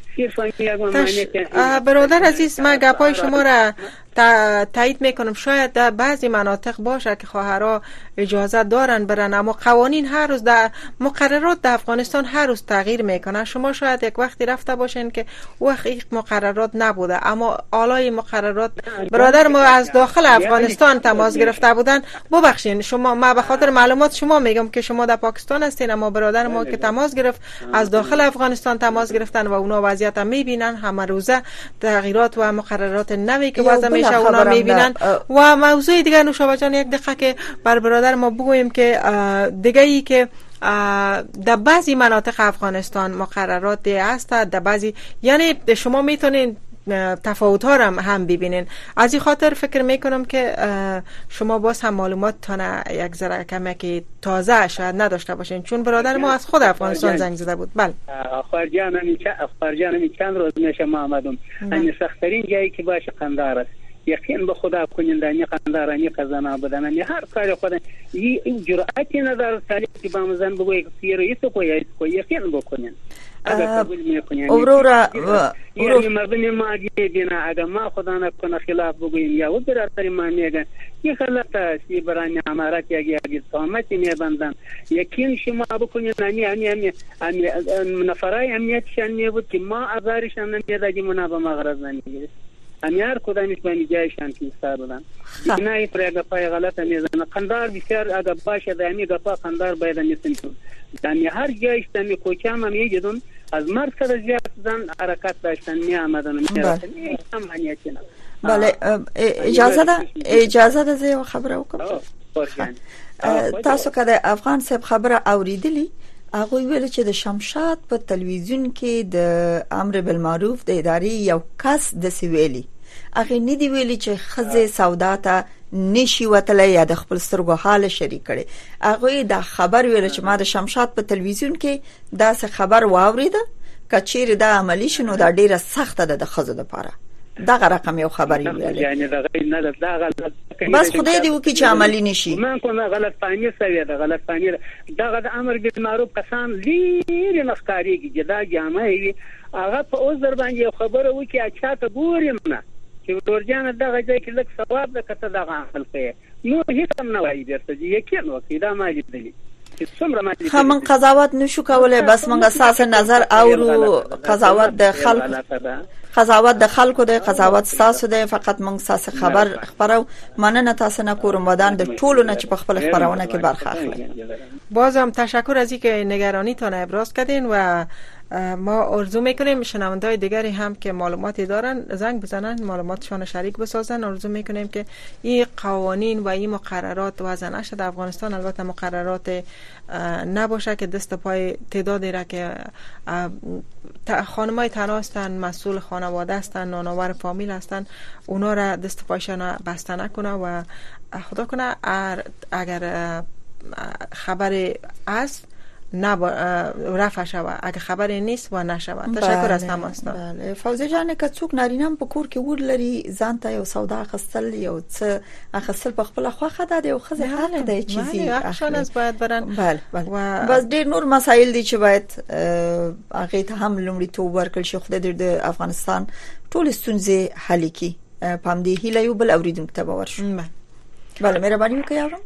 برادر عزیز، من گپای شما را تایید میکنم. شاید در بعضی مناطق باشه که خواهرها اجازه دارن برن، اما قوانین هر روز در مقررات در افغانستان هر روز تغییر میکنه. شما شاید یک وقتی رفته باشین که وقت این مقررات نبوده، اما آلای مقررات برادر ما از داخل افغانستان تماس گرفته بودن. ببخشین شما، ما به خاطر معلومات شما میگم که شما در پاکستان هستین، اما برادر ما که تماس گرفت از داخل افغانستان تماس گرفتن و اونا وضعیت میبینن، همه روزه تغییرات و مقررات نوی که وضع میشه اونا میبینن. و موضوع دیگه نوشابه جان، یک دقیقه که بر برادر ما بگوییم که دیگه ای که در بعضی مناطق افغانستان مقررات هست، در بعضی یعنی شما میتونین تفاوت ها هم ببینین. از این خاطر فکر میکنم که شما باز هم معلومات تانه یک ذره کمی که تازه شاید نداشته باشین، چون برادر ما از خود افغانستان زنگ زده بود. بله خارجان چند روز میشه ما آمدم. این سخت‌ترین جایی که باشه قندار است. یقین به خدا کنین دانی قندارانی قزانا بدن، یعنی هر کاری خود این جرأتی نداره سالی که با مزن بگوی سیری تو کو یقین بکنین. اگر قبول میکنین اورورا یعنی مردم ما دینا اگر ما خدا نکنه خلاف بگویم یا برادر ما میگن این غلط است، برای امارات یک تهمت میبندن. یقین شما بکنین یعنی نفرای امنیتشان میبود که ما ازارشان نمیدادیم، اونا به مغرض نمیگیرد. همیار کدامش بانی جایشان که ایستار بودن. بینایی پر اگه پای غلط میزنه. قندار بسیار اگه باشه دامی گپا قندار باید میسنتون. دامی هر جایش دامی کوچام هم میگیدون از مرد سر زیاد زن حرکت داشتن میامدن میرفتن. هیچ امنیتی نه. بله اجازه ده زه خبره وکړم. تاسو که د افغان صاحب خبره اوریدلی، هغه ویل چې د شمشاد په تلویزیون کې د امر بالمعروف د ادارې یو کس د سویلی هغه نه دی ویلي چې خزه سودا ته نشي وتلی یا د خپل سترګو حال شریک کړي. هغه دا خبر ویل چې ما د شمشاد په تلویزیون کې دا څه خبر واوریده، کچیر دا عملی شنو دا ډیره سخته ده د خزه لپاره. دغه رقم یو خبري ویل یعنی دغه نه دغه بس خدای دې وکړي چې عملی نشي. من کومه غلط فهمي سوي ده، غلط فهمي دغه د امر بالمعروف کسان لري نخکاریږي چې دا جامه وي هغه په اوس در باندې خبره وکي اچھا ته ګورم نه چې ورجانه دغه ځای کې لک ثواب ده کته دغه عمل کوي نو هیڅ هم نه وایي درته یقین وکړي دا ما لیدلی همون قضاوت نشو کولای، بس موږ اساس نظر اورو. قضاوت د خلکو د قضاوت تاسو د فقط موږ اساس خبر خبرو مننه تاسو نه کوم ودان د ټولو نه چې په خپل خبرونه کې برخه اخلي. بازم تشکر از اینکه نگرانیتان ابراز کردین و ما آرزو میکنیم شنونده‌های دیگری هم که معلوماتی دارن زنگ بزنن معلوماتشان شریک بسازن. آرزو میکنیم که این قوانین و این مقررات وضع نشه در افغانستان. البته مقررات نباشه که دست پای تعدادی را که خانمای تنها هستن، مسئول خانواده هستن، نانآور فامیل هستن، اونا را دست پایشان بسته نکنه و خدا کنه اگر خبر است رفع شوه، اگه خبری نیست و نشوه. تشکر از تماستان. بله فوزیه جان که څوک نارینه په کور کې ور لري ځان ته یو سودا خستل یو څه اخستل په خپل خوخه ده او خزه حق ده چیزی اخشان از باید برن. بله بس ډیر نور مسائل دي چې باید هغه ته هم لومړی تو ورکړل شي. خدای دې د افغانستان ټول ستونزې حل کړي. پام دې هیله یو بل اوریدونکو ته باور شو. بله مهرباني وکړئ. یارم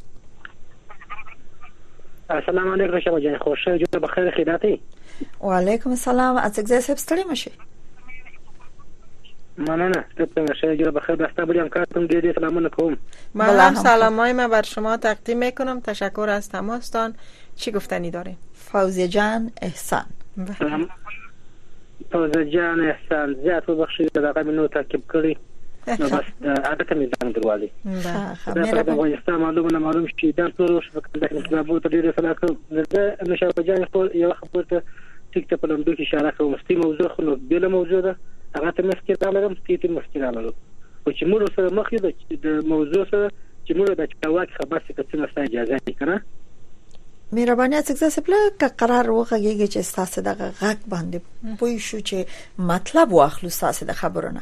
السلام علیکم شبا جان، خوش جو بخیر خیراتی. و علیکم السلام. اتګزه صاحب ستړي مشه. مننه ته مشه جو بخیر دستا بودم کارتون ډیر سلامونه کوم. من هم سلامای ما بر شما تقدیم میکنم. تشکر از تماستان. چی گفتنی داریم؟ فوزیه جان احسان. فوزیه جان احسان زیات بخشید دغه منو ترکیب کړی. نو بس عادت می زنګ دروالی. د افغانستان معلوم شي دا ټول شپږ د انتخاباتو ته ډیره فلاکه ده. نشه بجای خپل یو خبره ته ټیک ته په لمدو کې اشاره کوم. مستي موضوع خو بل موضوع ده هغه ته مخکې راغلم ستې مخکې راغلم او چې موږ سره مخ یو د موضوع سره چې موږ د چاواک خبر څه څه اجازه نکړه. مهرباني څنګه سپله قرار وغږیږي چې تاسو دغه غږ باندې پوه شو چې مطلب واخلو تاسو د خبرونه.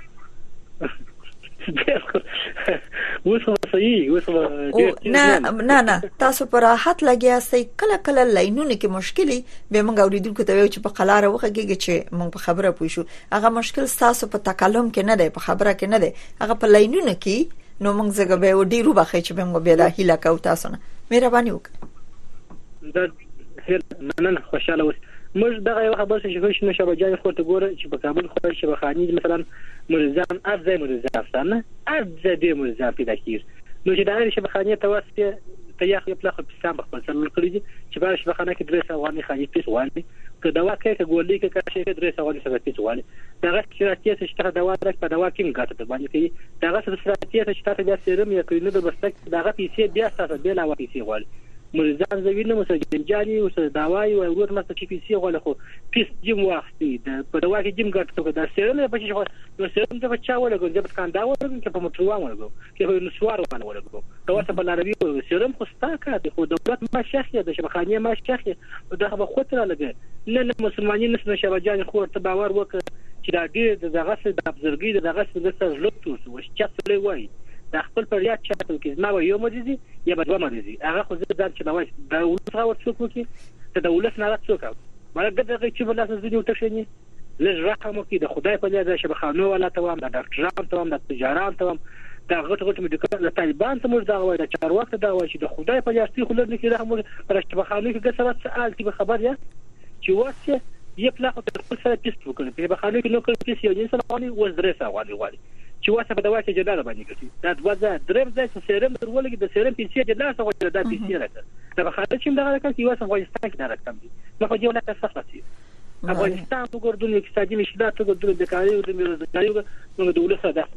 نه تاسو پر راحت لګیاستئ. کله لاینونه کې مشکلي به موږ اوریدونکو ته وایو چې په قلاره وخګيږي چې موږ په خبره پوه شو. هغه مشکل تاسو په تکلم کې نه دی، په خبره کې نه دی، هغه په لاینونه کې. نو موږ زګه به ډیرو بخې چې موږ به دا هیله کوو تاسو نه. مهرباني وکړئ. دا هر مننه خوشاله اوس. موږ دغه یو خبر چې خوښ نشه بجای خو ته ګوره چې په کابل خو چې بخانی مثلا مرزان ارزه مرزان ارزه دې مرزان پیدا کیږي. نو چې دا چې بخانی ته واسطه ته یې خپل خپل سم خپل سم کړی دي چې باندې بخانه کې درې سوالې خاني پیس وانه که دوا کې ګولې کې کاشي کې درې سوالې سره پیس وانه دغه چې چې دوا درک په دوا کې مګاته باندې کې دغه سره چې تاسو بیا سیرم یا کینو د بستک دغه پیسې بیا تاسو بیا لا پیسې وایي. مرزان زوینه مسجنجانی او دوايي او ور مست چې پیسې غواړي خو پیس جیم واختي د په دوا کې جیم ګټه دا سیرم په چې نو سیرم ته بچا ولګو د کان دا ولګو چې په مټروان ولګو چې په نسوار باندې ولګو دا واسه په لاربي سیرم خو ستا خو دولت ما شخصي د شبخانيه ما شخصي دا به خطر لګي نه مسلمانین نسبت شبجان خو ته باور وکړي چې دا ډېر دغه څه د بزرګي دغه څه د سرلوتو چې څه وایي د خپل پر یاد چاته کې ما یو مریضي یا بدو مریضي هغه خو زه ځان چې نوښت دا ولته ورڅوک وکي ته د ولس نه راڅوک مګر دغه چې بل څه زیو تشني لږ رقم کې د خدای په لیدل شبخانو ولا توام د ډاکټرانو توام د تجارت توام دا غټ میډیکل د طالبان ته موږ دا وایي د چارواکو دا وایي چې د خدای په لیدل خو لږ کې دا موږ پر شبخانو کې څه سوال کې خبر یا چې واسه یې پلاخ ته خپل سره تست وکړي په بخانو کې نو کړی چې یو انسان غواړي وزرسه غواړي چې واسه په دوا کې جدال باندې کوي دا دوزه دریم ځای چې سیرم درولګي د سیرم پیسې جدال څه غواړي دا پیسې راځي دا بخاطر چې دا راکړي واسه افغانستان کې دا راکړي نو خو یو نه څه خاصي افغانستان وګورئ د اقتصادي مشکلات وګورئ د کاري او د میراثي نو د ولس ده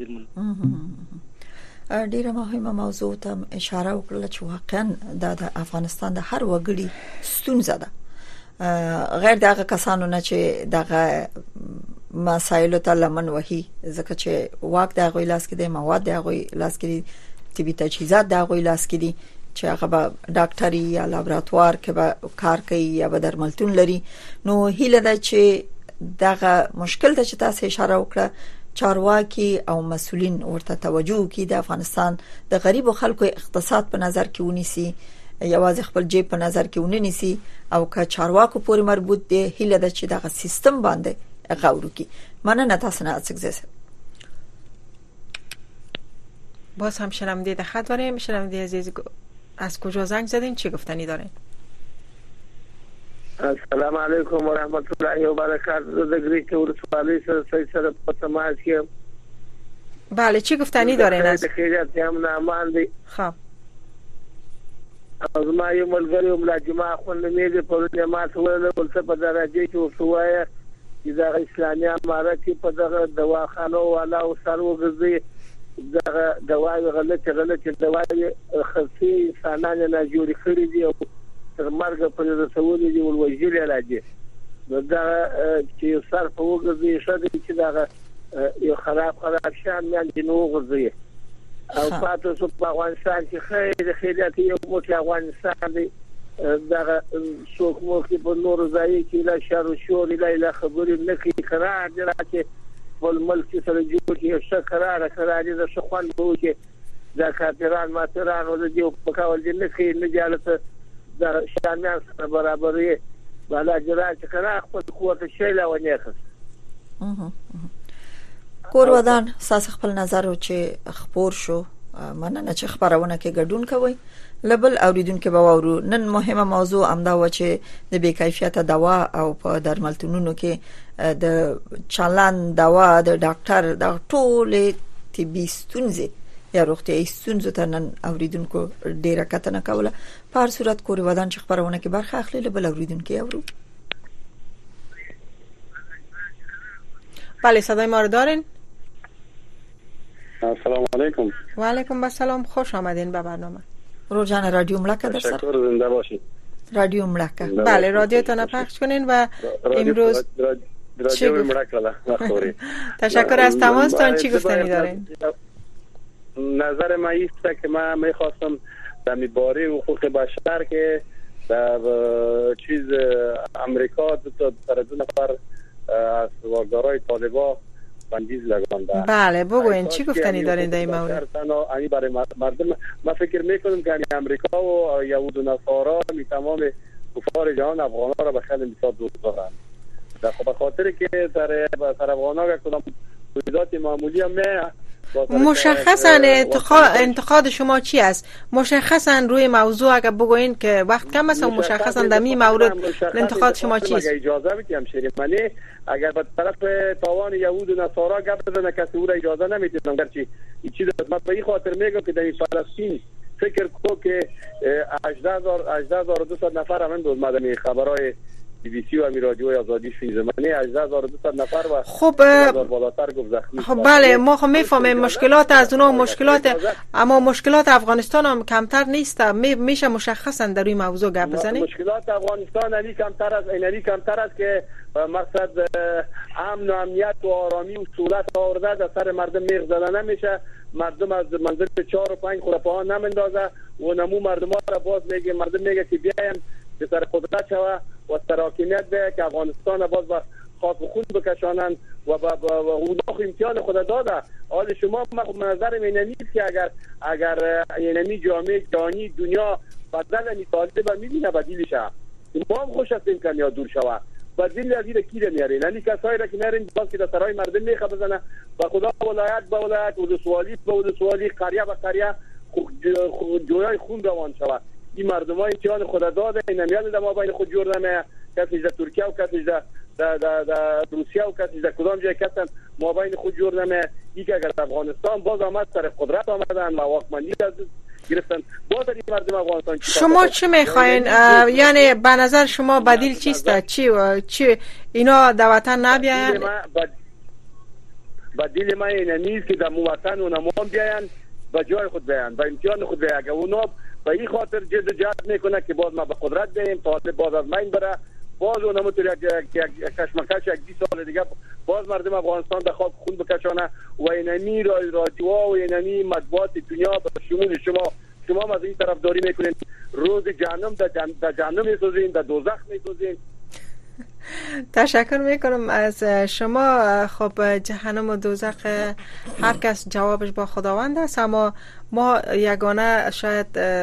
ډیره مهمه موضوع ته اشاره وکړه چې واقعا د افغانستان د هر وګړي ستونزه ده غیر دغه کسانو نه چې دغه مسایلو ته لمن وهي ځکه چې واک د غوي لاس کې د مواد د غوي لاس کې طبي تجهیزات د غوي لاس کې دي چې هغه به ډاکټري یا لابراتوار کې به کار کوي یا به درملتون لري. نو هیله ده چې دغه مشکل ته چې تاسو اشاره وکړه چارواکي او مسؤلین ورته توجه کوي د افغانستان د غریب خلکو اقتصاد په نظر کې ونیسي، یوازې خپل جیب په نظر کې ونیسي او که چارواکو پورې مربوط دي، هیله ده چې دغه سیستم باندې غور وکړي. مننه تاسو نه اڅکزه. باز هم شنونده در خط داریم. شنونده عزیز از کجا زنگ زدین؟ چی گفتنی دارین؟ السلام علیکم و رحمت الله و برکاته. دگری که ولسوالی سره په تماس کې. بله، چی گفتنی دارین؟ از خیریت هم امان دی. خب از ما یو ملګری ملا جمعه خون میږي په جماعت ولله ولڅ په درجه کې وسوایه چې د اسلامي امارت په دغه دواخانو والا او سر وګرځي دغه دوايي غلطه دوايي خصي انسانانه نه جوړ کړی دي او تر مرګ پورې رسولي دي ولوجل علاجي دا چې سر په وګرځي شته چې دغه یو خراب شان من جنو غرضی او پاتو سو په افغانستان کې خیریت یو موټی افغانستان دی دغه څوک مو کې په نور ځای کې لا شر او شور لا خبرې نه کوي قرار دی چې ول ملک سره جوړ کې شکراره دي د شخوان بو کې دا کاپیران ماتران او د یو په کول دي نه کوي نه جالته د شامیان سره برابرې بالا جرا چې کنه خپل قوت شي لا ونی خس کور ودان ساس خپل نظر او چې خبر شو مننه چې خبرونه کې ګډون کوي لبل اوریدونکو به وورو. نن مهمه موضوع امدا و چې د بې کیفیت دوا او په درملتونونو کې د چالان دوا د ډاکټر د ټولې طبي ستونزې یا روغتيایي ستونزو ته نن اوریدونکو ډیره کتنه کوله. په هر صورت کور ودان چې خبرونه کې برخه اخلي لبل اوریدونکو اورو. بله صدای ما رو دارین؟ السلام علیکم. و علیکم السلام، خوش آمدین به برنامه. روزانه رادیو ملکه در سر. تشکر، زنده باشید. رادیو ملکه. بله رادیوتون پخش کنین و امروز رادیو ملکه تشکر از تماستان. چی گفتنی دارین؟ نظر من است که من میخواستم در باره حقوق بشر که در چیز امریکا دو نفر از واگدارای طالبان بندیز لگانده. بله بگوین چی گفتنی دارین در این مورد؟ یعنی برای مردم من فکر میکنم که امریکا و یهود و نصارا تمام کفار جهان افغان ها را به خیلی مثال دوست دارند. به خاطر که در افغان ها کدام تولیدات معمولی هم نه. مشخصا انتقاد شما چی است؟ مشخصا روی موضوع اگر بگوین که وقت کم است، مشخصا در این مورد انتقاد شما چی است؟ اجازه بدیم شیرین منی اگر به طرف تاوان یهود و نصارا گپ بزنه کسی او را اجازه نمیدیم. گرچه این چیز من به این خاطر میگم که در فلسطین فکر کو که 18200 نفر همین دو مدنی خبرای BBC و امی رادیوی آزادی فی زمانی 18200 نفر و خب بالاتر گفت زخمی. خب بله ما خب میفهمیم مشکلات از اونها اما مشکلات افغانستان هم کمتر نیست. میشه مشخصا در روی موضوع گپ بزنید؟ مشکلات افغانستان علی کمتر است که مقصد امن و امنیت و آرامی و سهولت آورده در سر مردم میغ زدن نمیشه. مردم از منزل 4 و 5 خرپا نمیندازه و نمو مردم ها را باز میگه. مردم میگه که بیاین به سر قدرت شوه و سر حاکمیت به که افغانستان باز با خاک و خون بکشانند و اونها امتیان خود داده. حال شما منظر من نیست که اگر اینمی جامعه جهانی دنیا بدل طالب میبینه بدیلشه ما هم خوش هستیم که نیا دور شوه بدیل از این کی نمیارین. یعنی کسایی را که نرین باز که در سرای مردم میخه بزنه با خدا ولایت به ولایت ولسوالی به ولسوالی قریه به قریه جویای خون روان شوه. این مردم ها امتحان خود داده. این نمیاد در ما بین خود جور نمیه. کسی در ترکیه و کسی در روسیه و کسی در کدام جای کسن ما بین خود جور نمیه. این که اگر افغانستان باز آمد سر قدرت آمدن و واکمنی گرفتن باز این مردم افغانستان شما چه میخواین؟ یعنی به نظر شما بدیل چیست؟ چی اینا در وطن نبیاین؟ بدیل من این نیست که در وطن و نمان بیاین و جای خود بیاین و امتحان خود بیاین. اگر اونا به این خاطر جد جهد میکنه که باز ما به قدرت بیم طالب باز از من بره باز اونم تو یک کشمکش یک 20 سال دیگه باز مردم افغانستان در خاک خون بکشانه و اینمی رادیوها و اینمی مطبوعات دنیا به شمول شما از این طرفداری میکنین. روز جهنم در جهنم میسازین، در دوزخ میسازین. تشکر میکنم از شما. خب جهنم و دوزخ هر کس جوابش با خداوند است، اما ما یگانه شاید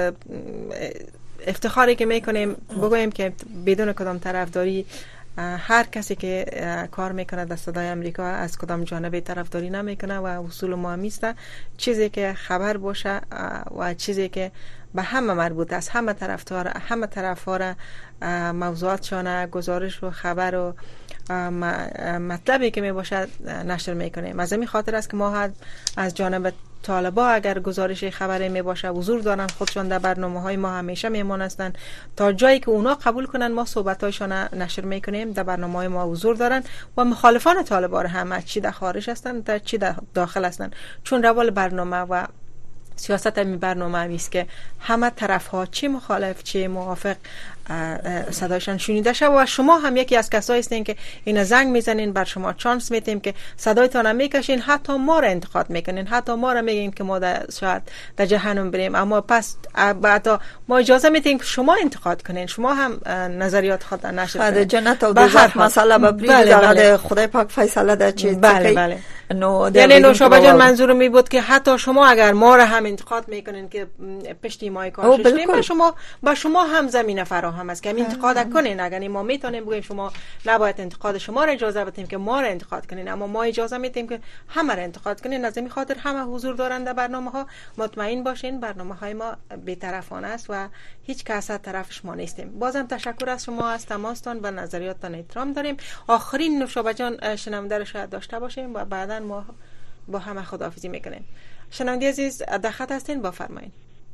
افتخاری که میکنیم بگوییم که بدون کدام طرفداری هر کسی که کار میکنه در صدای امریکا از کدام جانب طرفداری نمیکنه و اصول ما همیست چیزی که خبر باشه و چیزی که به همه مربوط است، همه طرفدار را موضوعاتشان، گزارش و خبر و مطلبی که می باشد نشر میکنیم. از این خاطر است که ما از جانب طالبا اگر گزارش خبری می باشه حضور دارن، خودشان در برنامه‌های ما همیشه میهمان هستند. تا جایی که اونا قبول کنن ما صحبت‌هایشان نشر میکنیم. در برنامه‌های ما حضور دارن و مخالفان طالبا هم چی در خارج هستند تا چی در داخل هستند، چون روال برنامه و سیاست می برنامه همیست که همه طرف ها چی مخالف چی موافق صدایشان شنیده شد و شما هم یکی از کسایی هستین که این زنگ میزنین، بر شما چانس میتیم که صدایتان میکشین، حتی ما را انتقاد میکنین، حتی ما را میگین که ما شاید در جهنم بریم، اما پس بعدا ما اجازه میتیم که شما انتقاد کنین، شما هم نظریات خود نشر کنین. جنت و دوزخ مسئله ببرید، خدای پاک فیصله ده چی. بله. یعنی نوشابه جان منظور می بود که حتی شما اگر ما را هم انتقاد میکنین که پشتی مای کار شدیم، با شما هم زمینه فراهم است که هم انتقاد کنین. اگر ما میتونیم بگیم شما نباید انتقاد شما را اجازه بدیم که ما را انتقاد کنین، اما ما اجازه میدیم که همه را انتقاد کنین. از این خاطر همه حضور دارن در برنامه‌ها. مطمئن باشین برنامه‌های ما بی‌طرفانه است و هیچ کس از طرف شما نیستیم. بازم تشکر از شما، از تماستان و نظریاتتان احترام داریم. آخرین نوشابه جان شنونده را شاید داشته باشیم و بعدا ما با همه خداحافظی میکنیم. شنونده عزیز در خط هستین، بفرمایید.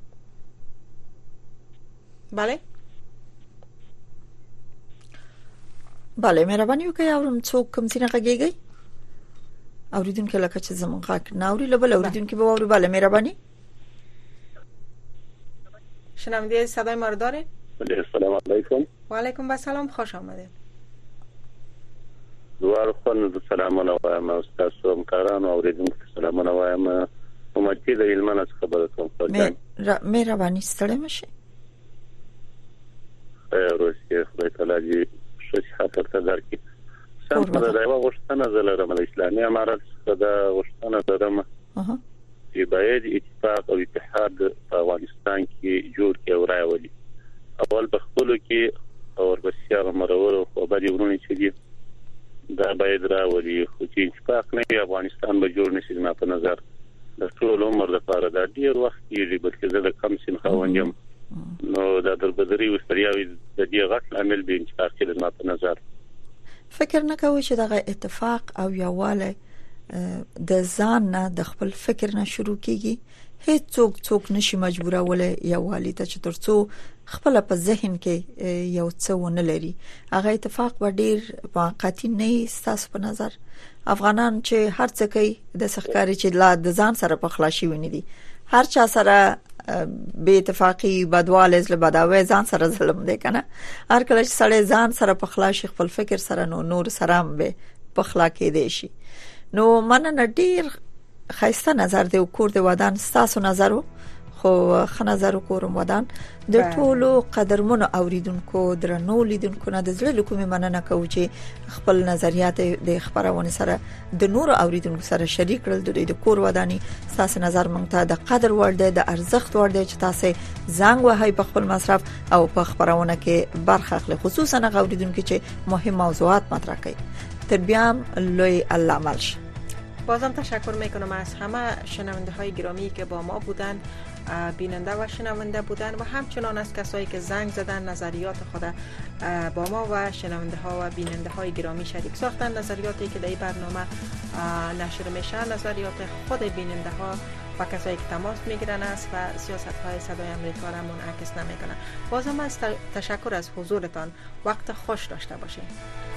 بله مهرباني وکړئ اورم څوک کوم څه نه غږیږي اوریدونکو لکه چې زمون غږ ناوري لبل اوریدونکو به اوري. بله مهرباني. شنونده صدای ما رو داره؟ السلام علیکم. و علیکم السلام، خوش آمدید. دوار خون سلامونه وایم استاد همکارانو اوریدونکو سلامونه وایم. امتی د علم نه خبره کوم. مهرباني ستړي مشه. روسي خدای تعالی دې خاطر ته درکې. سم په دغه غوښتنه زلرم د اسلامي امارت د غوښتنه درم چې باید اتفاق او اتحاد په افغانستان کې جوړ کړي او راولي. اول په خپلو کې او ورپسې مرور او باندې ورونی چې دي دا باید راولي، خو چې اتفاق نه وي افغانستان به جوړ نشي. ما په نظر د ټول عمر لپاره دا ډیر وخت کېږي، بلکې زه د کم سن خاوند یم، نو دا دربدري او ستړیاوي د دې غټ عامل به انتقاد کېږي. ما په نظر فکر نه کوي چې دغه اتفاق او یووالی د ځان نه د خپل فکر نه شروع کیږي. هیڅ څوک نشي مجبورولای یووالی ته چې ترڅو خپل په ذهن کې یو څه ونه لري. هغه اتفاق به ډیر واقعي نه ستاسو په نظر. افغانان چې هر څه کوي د سخکاري چې لا د ځان سره په خلاصي ونی دي، هر چا سره به اتفاقی بدواله زله بداوي ځان سره ظلم دی کنه. هر کله چې سړی ځان سره په خلاصي خپل فکر سره نور سره هم به په خلا کې دی شي. نو مننه ډیر خیسته نظر دی او کور دی ودان ستاسو نظرو خو خنظر کوم ودان د ټولو قدرمنو اوریدونکو درنو لیدونکو نه د زړه کومه مننه کوم چې خپل نظریات د خبرونه سره د نور اوریدونکو سره شریک کړل. د کور ودانی تاسو نظر مونږ ته د قدر ور دی، د ارزښت ور دی چې تاسو زنګ وهاي په خپل مصرف او په خبرونه کې برخه اخلي، خصوصا اوریدونکو چې مهم موضوعات مطرح کوي. تر بیا لوی الله ملش. بازم تشکر میکنم از همه شنونده های گرامی که با ما بودن، بیننده و شنونده بودن و همچنان از کسایی که زنگ زدن نظریات خود با ما و شنونده ها و بیننده های گرامی شریک ساختن. نظریاتی که در این برنامه نشر میشه نظریات خود بیننده ها و کسایی که تماس میگیرن است و سیاست های صدای امریکا را منعکس نمیکنن. بازم از تشکر از حضورتان. وقت خوش داشته باشید.